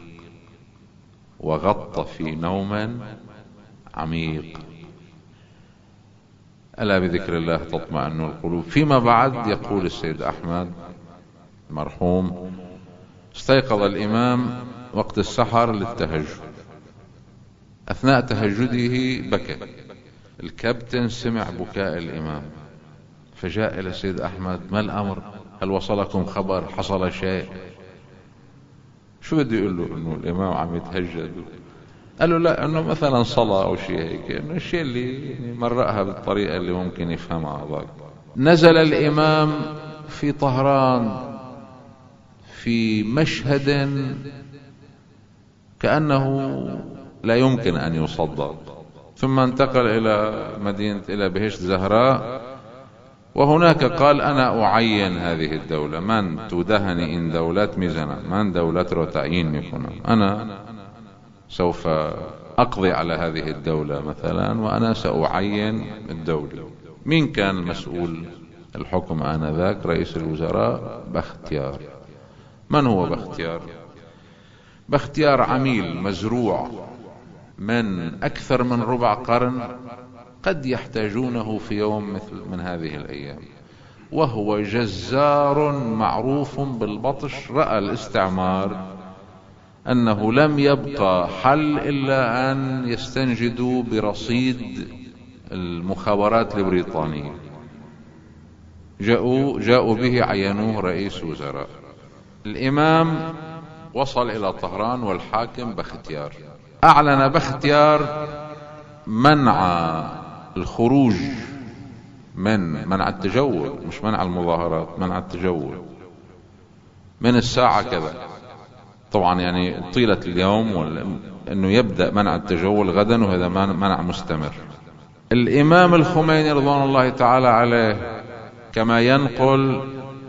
وغط في نوم عميق. ألا بذكر الله تطمئن القلوب. فيما بعد يقول السيد أحمد مرحوم: استيقظ الإمام وقت السحر للتهجد، أثناء تهجده بكى، الكابتن سمع بكاء الإمام فجاء إلى السيد أحمد: ما الأمر؟ هل وصلكم خبر؟ حصل شيء؟ شو بده يقول له؟ إنه الإمام عم يتهجد. قال له: لا، إنه مثلا صلاة أو شيء هيك، إنه الشيء اللي مرقها بالطريقة اللي ممكن يفهمها هذاك. نزل الإمام في طهران في مشهد كأنه لا يمكن أن يصدق، ثم انتقل إلى مدينة إلى بهشت زهراء، وهناك قال: أنا أعين هذه الدولة، من تودهني إن دولات ميزانا، من دولات روتعين يكون، أنا سوف أقضي على هذه الدولة مثلا، وأنا سأعين الدولة. مين كان مسؤول الحكم آنذاك؟ رئيس الوزراء بختيار. من هو بختيار؟ بختيار عميل مزروع من أكثر من ربع قرن، قد يحتاجونه في يوم مثل من هذه الأيام، وهو جزار معروف بالبطش. رأى الاستعمار أنه لم يبقى حل إلا أن يستنجدوا برصيد المخابرات البريطانية. جاءوا, جاءوا به، عينوه رئيس وزراء. الإمام وصل إلى طهران والحاكم بختيار. أعلن بختيار منع الخروج، من منع التجول، مش منع المظاهرات، منع التجول من الساعة كذا. طبعا يعني طيلة اليوم، أنه يبدأ منع التجول غدا، وهذا منع مستمر. الإمام الخميني رضوان الله تعالى عليه كما ينقل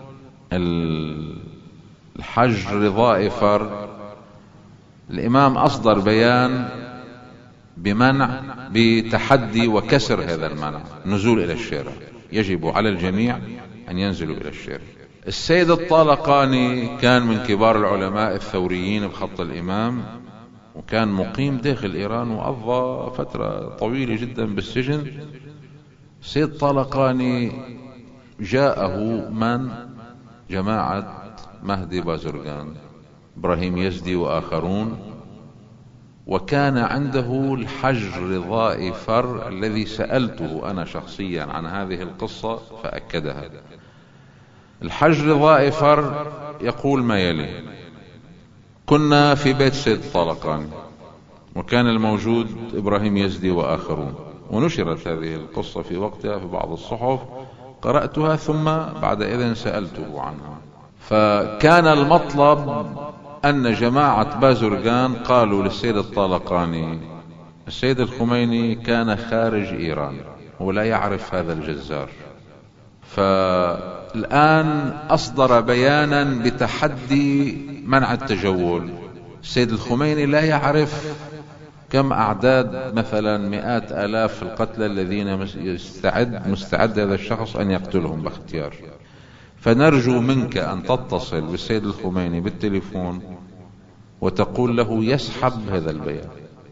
الحج رضا إفر، الإمام أصدر بيان بمنع بتحدي وكسر هذا المنع، نزول إلى الشارع، يجب على الجميع أن ينزلوا إلى الشارع. السيد الطالقاني كان من كبار العلماء الثوريين بخط الإمام، وكان مقيم داخل إيران، وقضى فترة طويلة جدا بالسجن. السيد الطالقاني جاءه من جماعة مهدي بازرقان، إبراهيم يزدي وآخرون، وكان عنده الحج رضا إفر الذي سألته أنا شخصيا عن هذه القصة فأكدها. الحج رضا إفر يقول ما يلي: كنا في بيت سيد الطالقاني، وكان الموجود إبراهيم يزدي وآخرون، ونشرت هذه القصة في وقتها في بعض الصحف، قرأتها ثم بعد إذن سألته عنها. فكان المطلب أن جماعة بازرقان قالوا للسيد الطالقاني: السيد الخميني كان خارج إيران ولا يعرف هذا الجزار، فالآن أصدر بيانا بتحدي منع التجول. السيد الخميني لا يعرف كم أعداد مثلا مئات آلاف القتلى الذين يستعد مستعد هذا الشخص أن يقتلهم باختيار، فنرجو منك أن تتصل بالسيد الخميني بالتليفون وتقول له يسحب هذا البيان.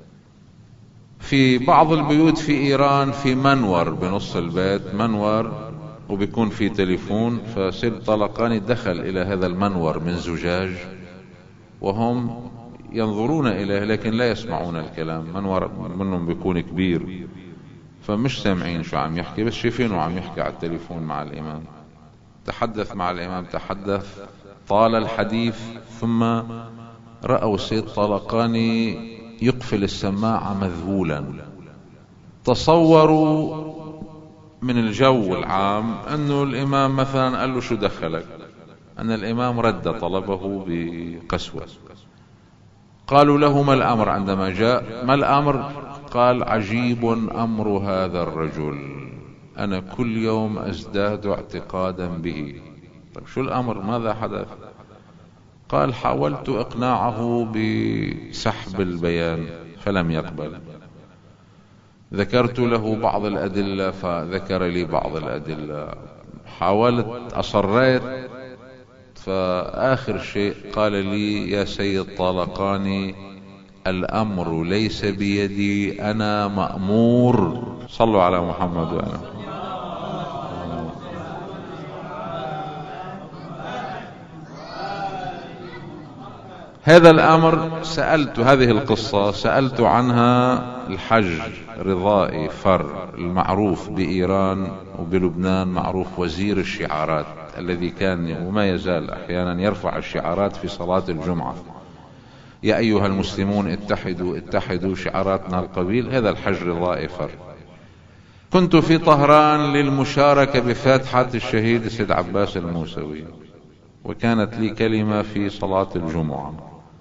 في بعض البيوت في إيران في منور بنص البيت، منور وبيكون في تليفون، فسيد الطالقاني دخل إلى هذا المنور من زجاج، وهم ينظرون إليه لكن لا يسمعون الكلام. منور منهم بيكون كبير، فمش سامعين شو عم يحكي، بس شايفينه عم يحكي على التليفون مع الإمام. تحدث مع الإمام، تحدث طال الحديث، ثم رأوا السيد الطالقاني يقفل السماعة مذهولا. تصوروا من الجو العام أنه الإمام مثلا قال له شو دخلك، أن الإمام رد طلبه بقسوة. قالوا له ما الأمر عندما جاء؟ ما الأمر؟ قال عجيب أمر هذا الرجل، أنا كل يوم أزداد اعتقادا به. طيب شو الأمر؟ ماذا حدث؟ قال حاولت إقناعه بسحب البيان فلم يقبل. ذكرت له بعض الأدلة فذكر لي بعض الأدلة. حاولت، أصريت، فآخر شيء قال لي: يا سيد طالقاني، الأمر ليس بيدي، أنا مأمور. صلوا على محمد وأنا. هذا الأمر سألت، هذه القصة سألت عنها الحج رضائي فر، المعروف بإيران وبلبنان، معروف وزير الشعارات، الذي كان وما يزال أحيانا يرفع الشعارات في صلاة الجمعة: يا أيها المسلمون اتحدوا اتحدوا، شعاراتنا القبيل. هذا الحج رضائي فر. كنت في طهران للمشاركة بفاتحة الشهيد سيد عباس الموسوي، وكانت لي كلمة في صلاة الجمعة.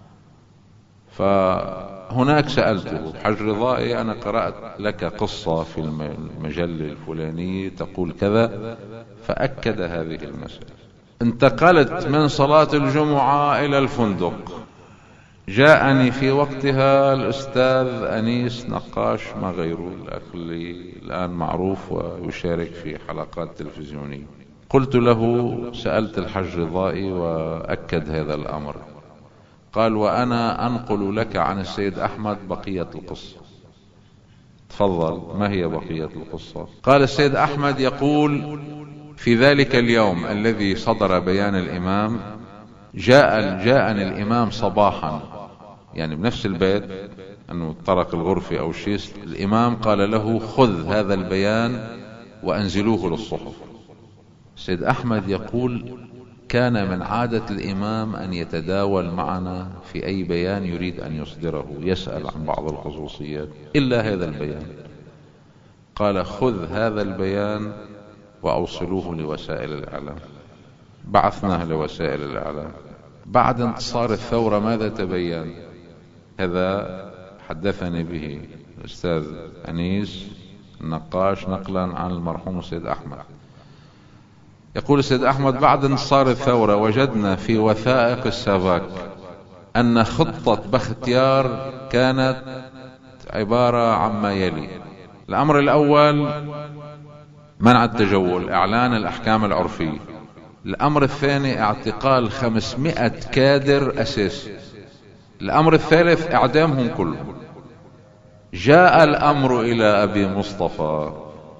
فهناك سألته: حج رضائي، أنا قرأت لك قصة في المجلة الفلانية تقول كذا، فأكد هذه المسألة. انتقلت من صلاة الجمعة إلى الفندق. جاءني في وقتها الأستاذ أنيس نقاش، ما غيره، الأخ اللي الآن معروف ويشارك في حلقات تلفزيونية. قلت له: سألت الحج رضائي وأكد هذا الأمر. قال: وأنا أنقل لك عن السيد أحمد بقية القصة. تفضل، ما هي بقية القصة؟ قال: السيد أحمد يقول: في ذلك اليوم الذي صدر بيان الإمام، جاء جاءني الإمام صباحا، يعني بنفس البيت، أنه طرق الغرفة أو شيء. الإمام قال له: خذ هذا البيان وأنزلوه للصحف. السيد أحمد يقول: كان من عادة الإمام أن يتداول معنا في أي بيان يريد أن يصدره، يسأل عن بعض الخصوصيات إلا هذا البيان. قال: خذ هذا البيان وأوصلوه لوسائل الإعلام. بعثناه لوسائل الإعلام. بعد انتصار الثورة ماذا تبين؟ هذا حدثني به الأستاذ أنيس النقاش نقلا عن المرحوم السيد أحمد. يقول السيد أحمد: بعد انتصار الثورة وجدنا في وثائق السافاك أن خطة باختيار كانت عبارة عما يلي: الأمر الأول منع التجول، إعلان الأحكام العرفية. الأمر الثاني اعتقال خمسمائة كادر أساسي. الأمر الثالث إعدامهم كلهم. جاء الأمر إلى أبي مصطفى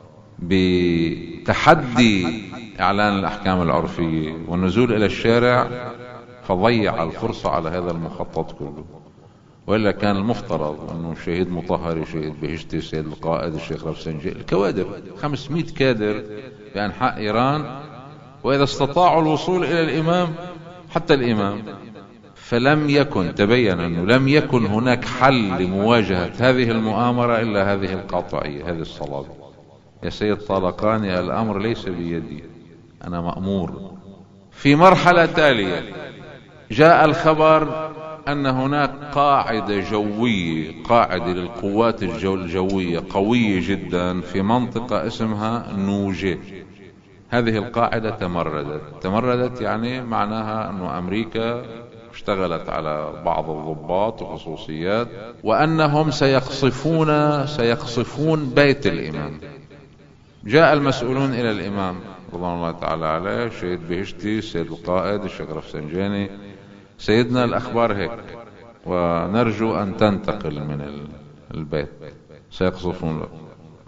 بتحدي إعلان الأحكام العرفية والنزول إلى الشارع، فضيع الفرصة على هذا المخطط كله. وإلا كان المفترض أنه الشهيد مطهري، شهيد بهجتي، السيد القائد الشيخ رفسنجاني، الكوادر، خمسمائة كادر في أنحاء إيران، وإذا استطاعوا الوصول إلى الإمام، حتى الإمام. فلم يكن، تبين أنه لم يكن هناك حل لمواجهة هذه المؤامرة إلا هذه القاطعية، هذه الصلاة. يا سيد طالقاني، الأمر ليس بيدي، أنا مأمور. في مرحلة تالية جاء الخبر أن هناك قاعدة جوية، قاعدة للقوات الجوية قوية جدا في منطقة اسمها نوجة. هذه القاعدة تمردت. تمردت يعني معناها أن أمريكا اشتغلت على بعض الضباط وخصوصيات، وأنهم سيقصفون سيقصفون بيت الإمام. جاء المسؤولون إلى الإمام رضوان الله تعالى عليه، الشهيد بهجتي، السيد القائد الشيخ رفسنجاني: سيدنا الأخبار هيك، ونرجو أن تنتقل من البيت، سيقصفون له.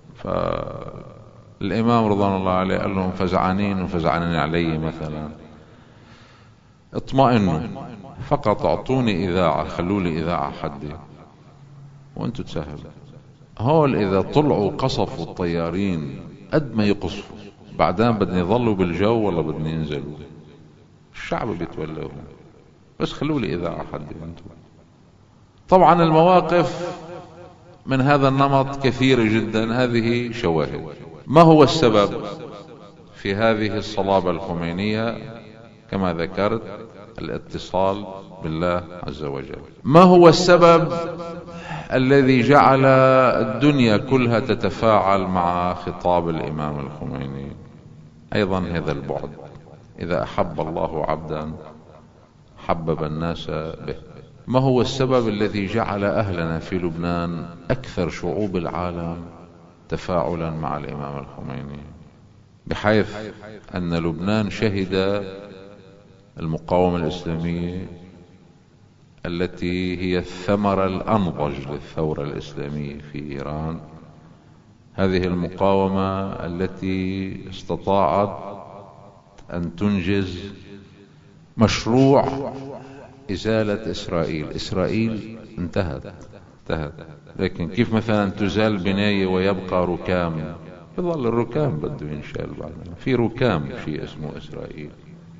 فالإمام رضوان الله عليه قال لهم: فزعانين وفزعانين علي مثلا، اطمئنوا، فقط اعطوني إذاعة، خلوا لي إذاعة حدي وانتوا تسهلوا. هول إذا طلعوا قصفوا الطيارين قد ما يقصفوا، بعدين بدنا يظلوا بالجو ولا بدنا ينزلوا، الشعب بيتولوهم، بس خلوا لي إذاعة حدي وانتوا. طبعا المواقف من هذا النمط كثيرة جدا. هذه شواهد. ما هو السبب في هذه الصلابة الخمينية؟ كما ذكرت الاتصال بالله عز وجل. ما هو السبب الذي جعل الدنيا كلها تتفاعل مع خطاب الإمام الخميني؟ أيضا هذا البعد، إذا أحب الله عبدا حبب الناس به. ما هو السبب الذي جعل أهلنا في لبنان أكثر شعوب العالم تفاعلا مع الإمام الخميني، بحيث أن لبنان شهد المقاومة الإسلامية التي هي الثمرة الأنضج للثورة الإسلامية في إيران، هذه المقاومة التي استطاعت أن تنجز مشروع إزالة إسرائيل. إسرائيل انتهت انتهت لكن كيف مثلا تزال بناية ويبقى ركام؟ يظل الركام بده ينشال بعد. في ركام شيء اسمه إسرائيل،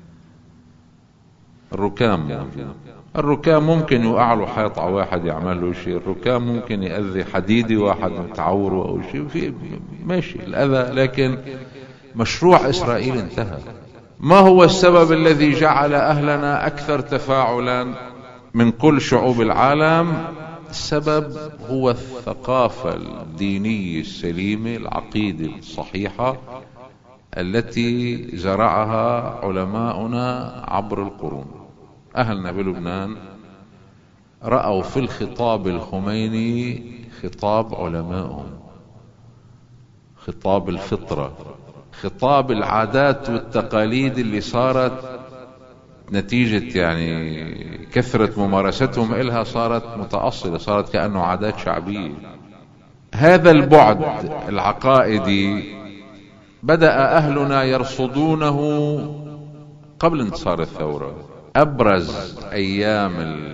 الركام موجود. الركام ممكن يوقع له حيط على واحد يعمل له شيء، الركام ممكن يأذي حديدي واحد تعوره أو شيء، في ماشي الأذى، لكن مشروع إسرائيل انتهى. ما هو السبب الذي جعل أهلنا أكثر تفاعلا من كل شعوب العالم؟ السبب هو الثقافة الدينية السليمة، العقيدة الصحيحة التي زرعها علماؤنا عبر القرون. أهلنا بلبنان رأوا في الخطاب الخميني خطاب علمائهم، خطاب الفطرة، خطاب العادات والتقاليد اللي صارت نتيجة يعني كثرة ممارستهم إلها، صارت متأصلة، صارت كأنه عادات شعبية. هذا البعد العقائدي بدأ أهلنا يرصدونه قبل انتصار الثورة. أبرز أيام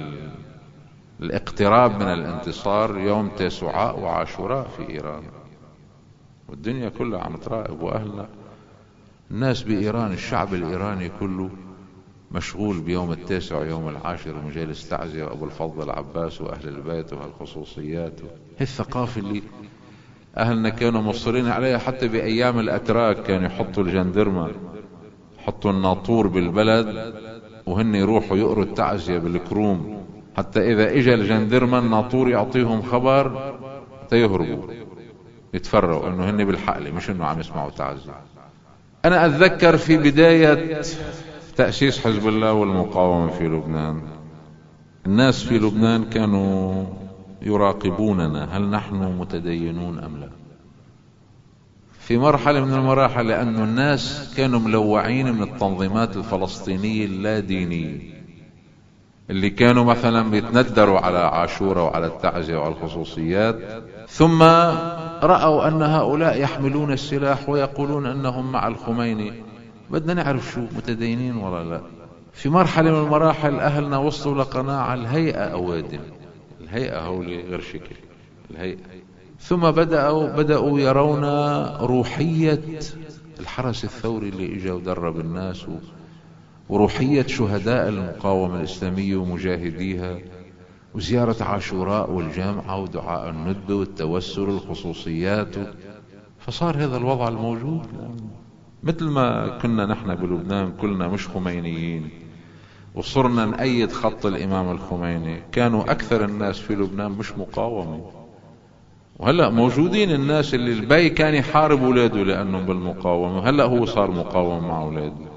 الاقتراب من الانتصار يوم تاسوعاء وعاشوراء في إيران، والدنيا كلها عم تراقب. وأهلنا الناس بإيران، الشعب الإيراني كله مشغول بيوم التاسع ويوم العاشر ومجالس تعزية وأبو الفضل العباس وأهل البيت وهالخصوصيات. هي الثقافة اللي أهلنا كانوا مصرين عليها. حتى بأيام الأتراك كانوا يحطوا الجندرمة، يحطوا الناطور بالبلد، وهن يروحوا يقروا التعزية بالكروم، حتى إذا إجا الجندرمة الناطور يعطيهم خبر تيهربوا يتفرقوا إنه هن بالحقل، مش إنه عم يسمعوا تعزية. أنا أتذكر في بداية تأسيس حزب الله والمقاومة في لبنان، الناس في لبنان كانوا يراقبوننا هل نحن متدينون أم لا. في مرحلة من المراحل، لأن الناس كانوا ملوعين من التنظيمات الفلسطينية اللادينية اللي كانوا مثلا بيتندروا على عاشوراء وعلى التعزية وعلى الخصوصيات، ثم رأوا أن هؤلاء يحملون السلاح ويقولون أنهم مع الخميني. بدنا نعرف شو متدينين ولا لا. في مرحلة من المراحل أهلنا وصلوا لقناعة الهيئة أوادم، الهيئة هولي غير شكل الهيئة. ثم بدأوا بدأوا يرون روحية الحرس الثوري اللي اجا ودرب الناس، وروحية شهداء المقاومة الإسلامية ومجاهديها، وزيارة عاشوراء والجامعة ودعاء الندب والتوسل الخصوصيات. فصار هذا الوضع الموجود. مثل ما كنا نحن بلبنان كلنا مش خمينيين وصرنا نأيد خط الإمام الخميني، كانوا أكثر الناس في لبنان مش مقاومة. وهلأ موجودين الناس اللي البي كان يحارب أولاده لأنهم بالمقاومة، هلأ هو صار مقاوم مع أولاده.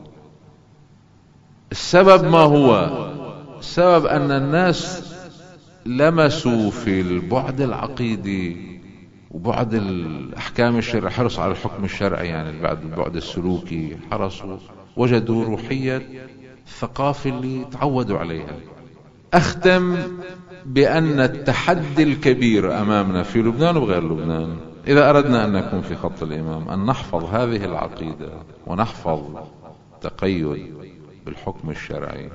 السبب ما هو؟ السبب أن الناس لمسوا في البعد العقيدي وبعد الأحكام الشرعية، حرص على الحكم الشرعي، يعني بعد البعد السلوكي حرصوا، وجدوا روحية الثقافة اللي تعودوا عليها. أختم بأن التحدي الكبير أمامنا في لبنان وغير لبنان، إذا أردنا أن نكون في خط الإمام، أن نحفظ هذه العقيدة ونحفظ تقيد بالحكم الشرعي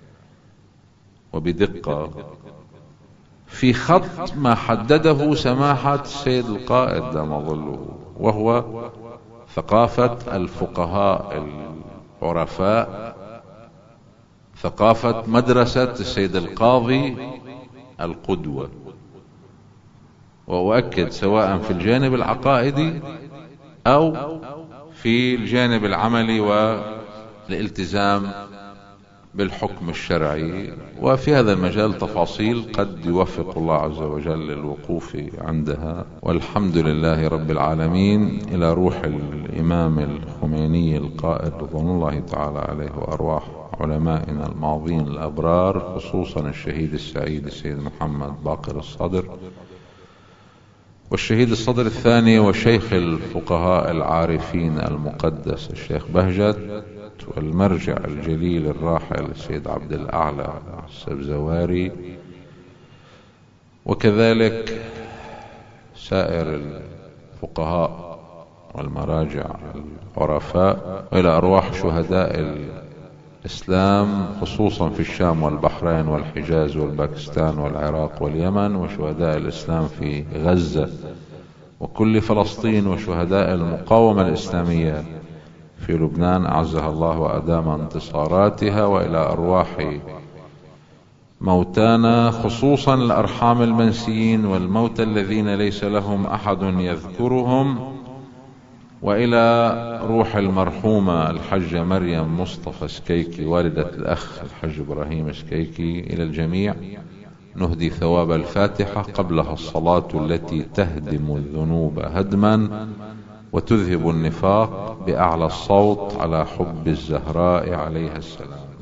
وبدقة في خط ما حدده سماحة السيد القائد دام ظله، وهو ثقافة الفقهاء العرفاء، ثقافة مدرسة السيد القاضي القدوة. وأؤكد سواء في الجانب العقائدي أو في الجانب العملي والالتزام بالحكم الشرعي. وفي هذا المجال تفاصيل قد يوفق الله عز وجل للوقوف عندها. والحمد لله رب العالمين. إلى روح الإمام الخميني القائد رضوان الله تعالى عليه وأرواح علمائنا الماضين الأبرار، خصوصا الشهيد السعيد السيد محمد باقر الصدر، والشهيد الصدر الثاني، وشيخ الفقهاء العارفين المقدس الشيخ بهجت، والمرجع الجليل الراحل السيد عبد الأعلى السبزواري، وكذلك سائر الفقهاء والمراجع العرفاء، وإلى أرواح شهداء الإسلام خصوصا في الشام والبحرين والحجاز والباكستان والعراق واليمن، وشهداء الإسلام في غزة وكل فلسطين، وشهداء المقاومة الإسلامية في لبنان أعزها الله وأدام انتصاراتها، وإلى أرواح موتانا خصوصا الأرحام المنسيين والموتى الذين ليس لهم أحد يذكرهم، وإلى روح المرحومة الحجة مريم مصطفى سكيكي والدة الأخ الحج إبراهيم سكيكي. إلى الجميع نهدي ثواب الفاتحة قبلها الصلاة التي تهدم الذنوب هدما وتذهب النفاق بأعلى الصوت على حب الزهراء عليها السلام.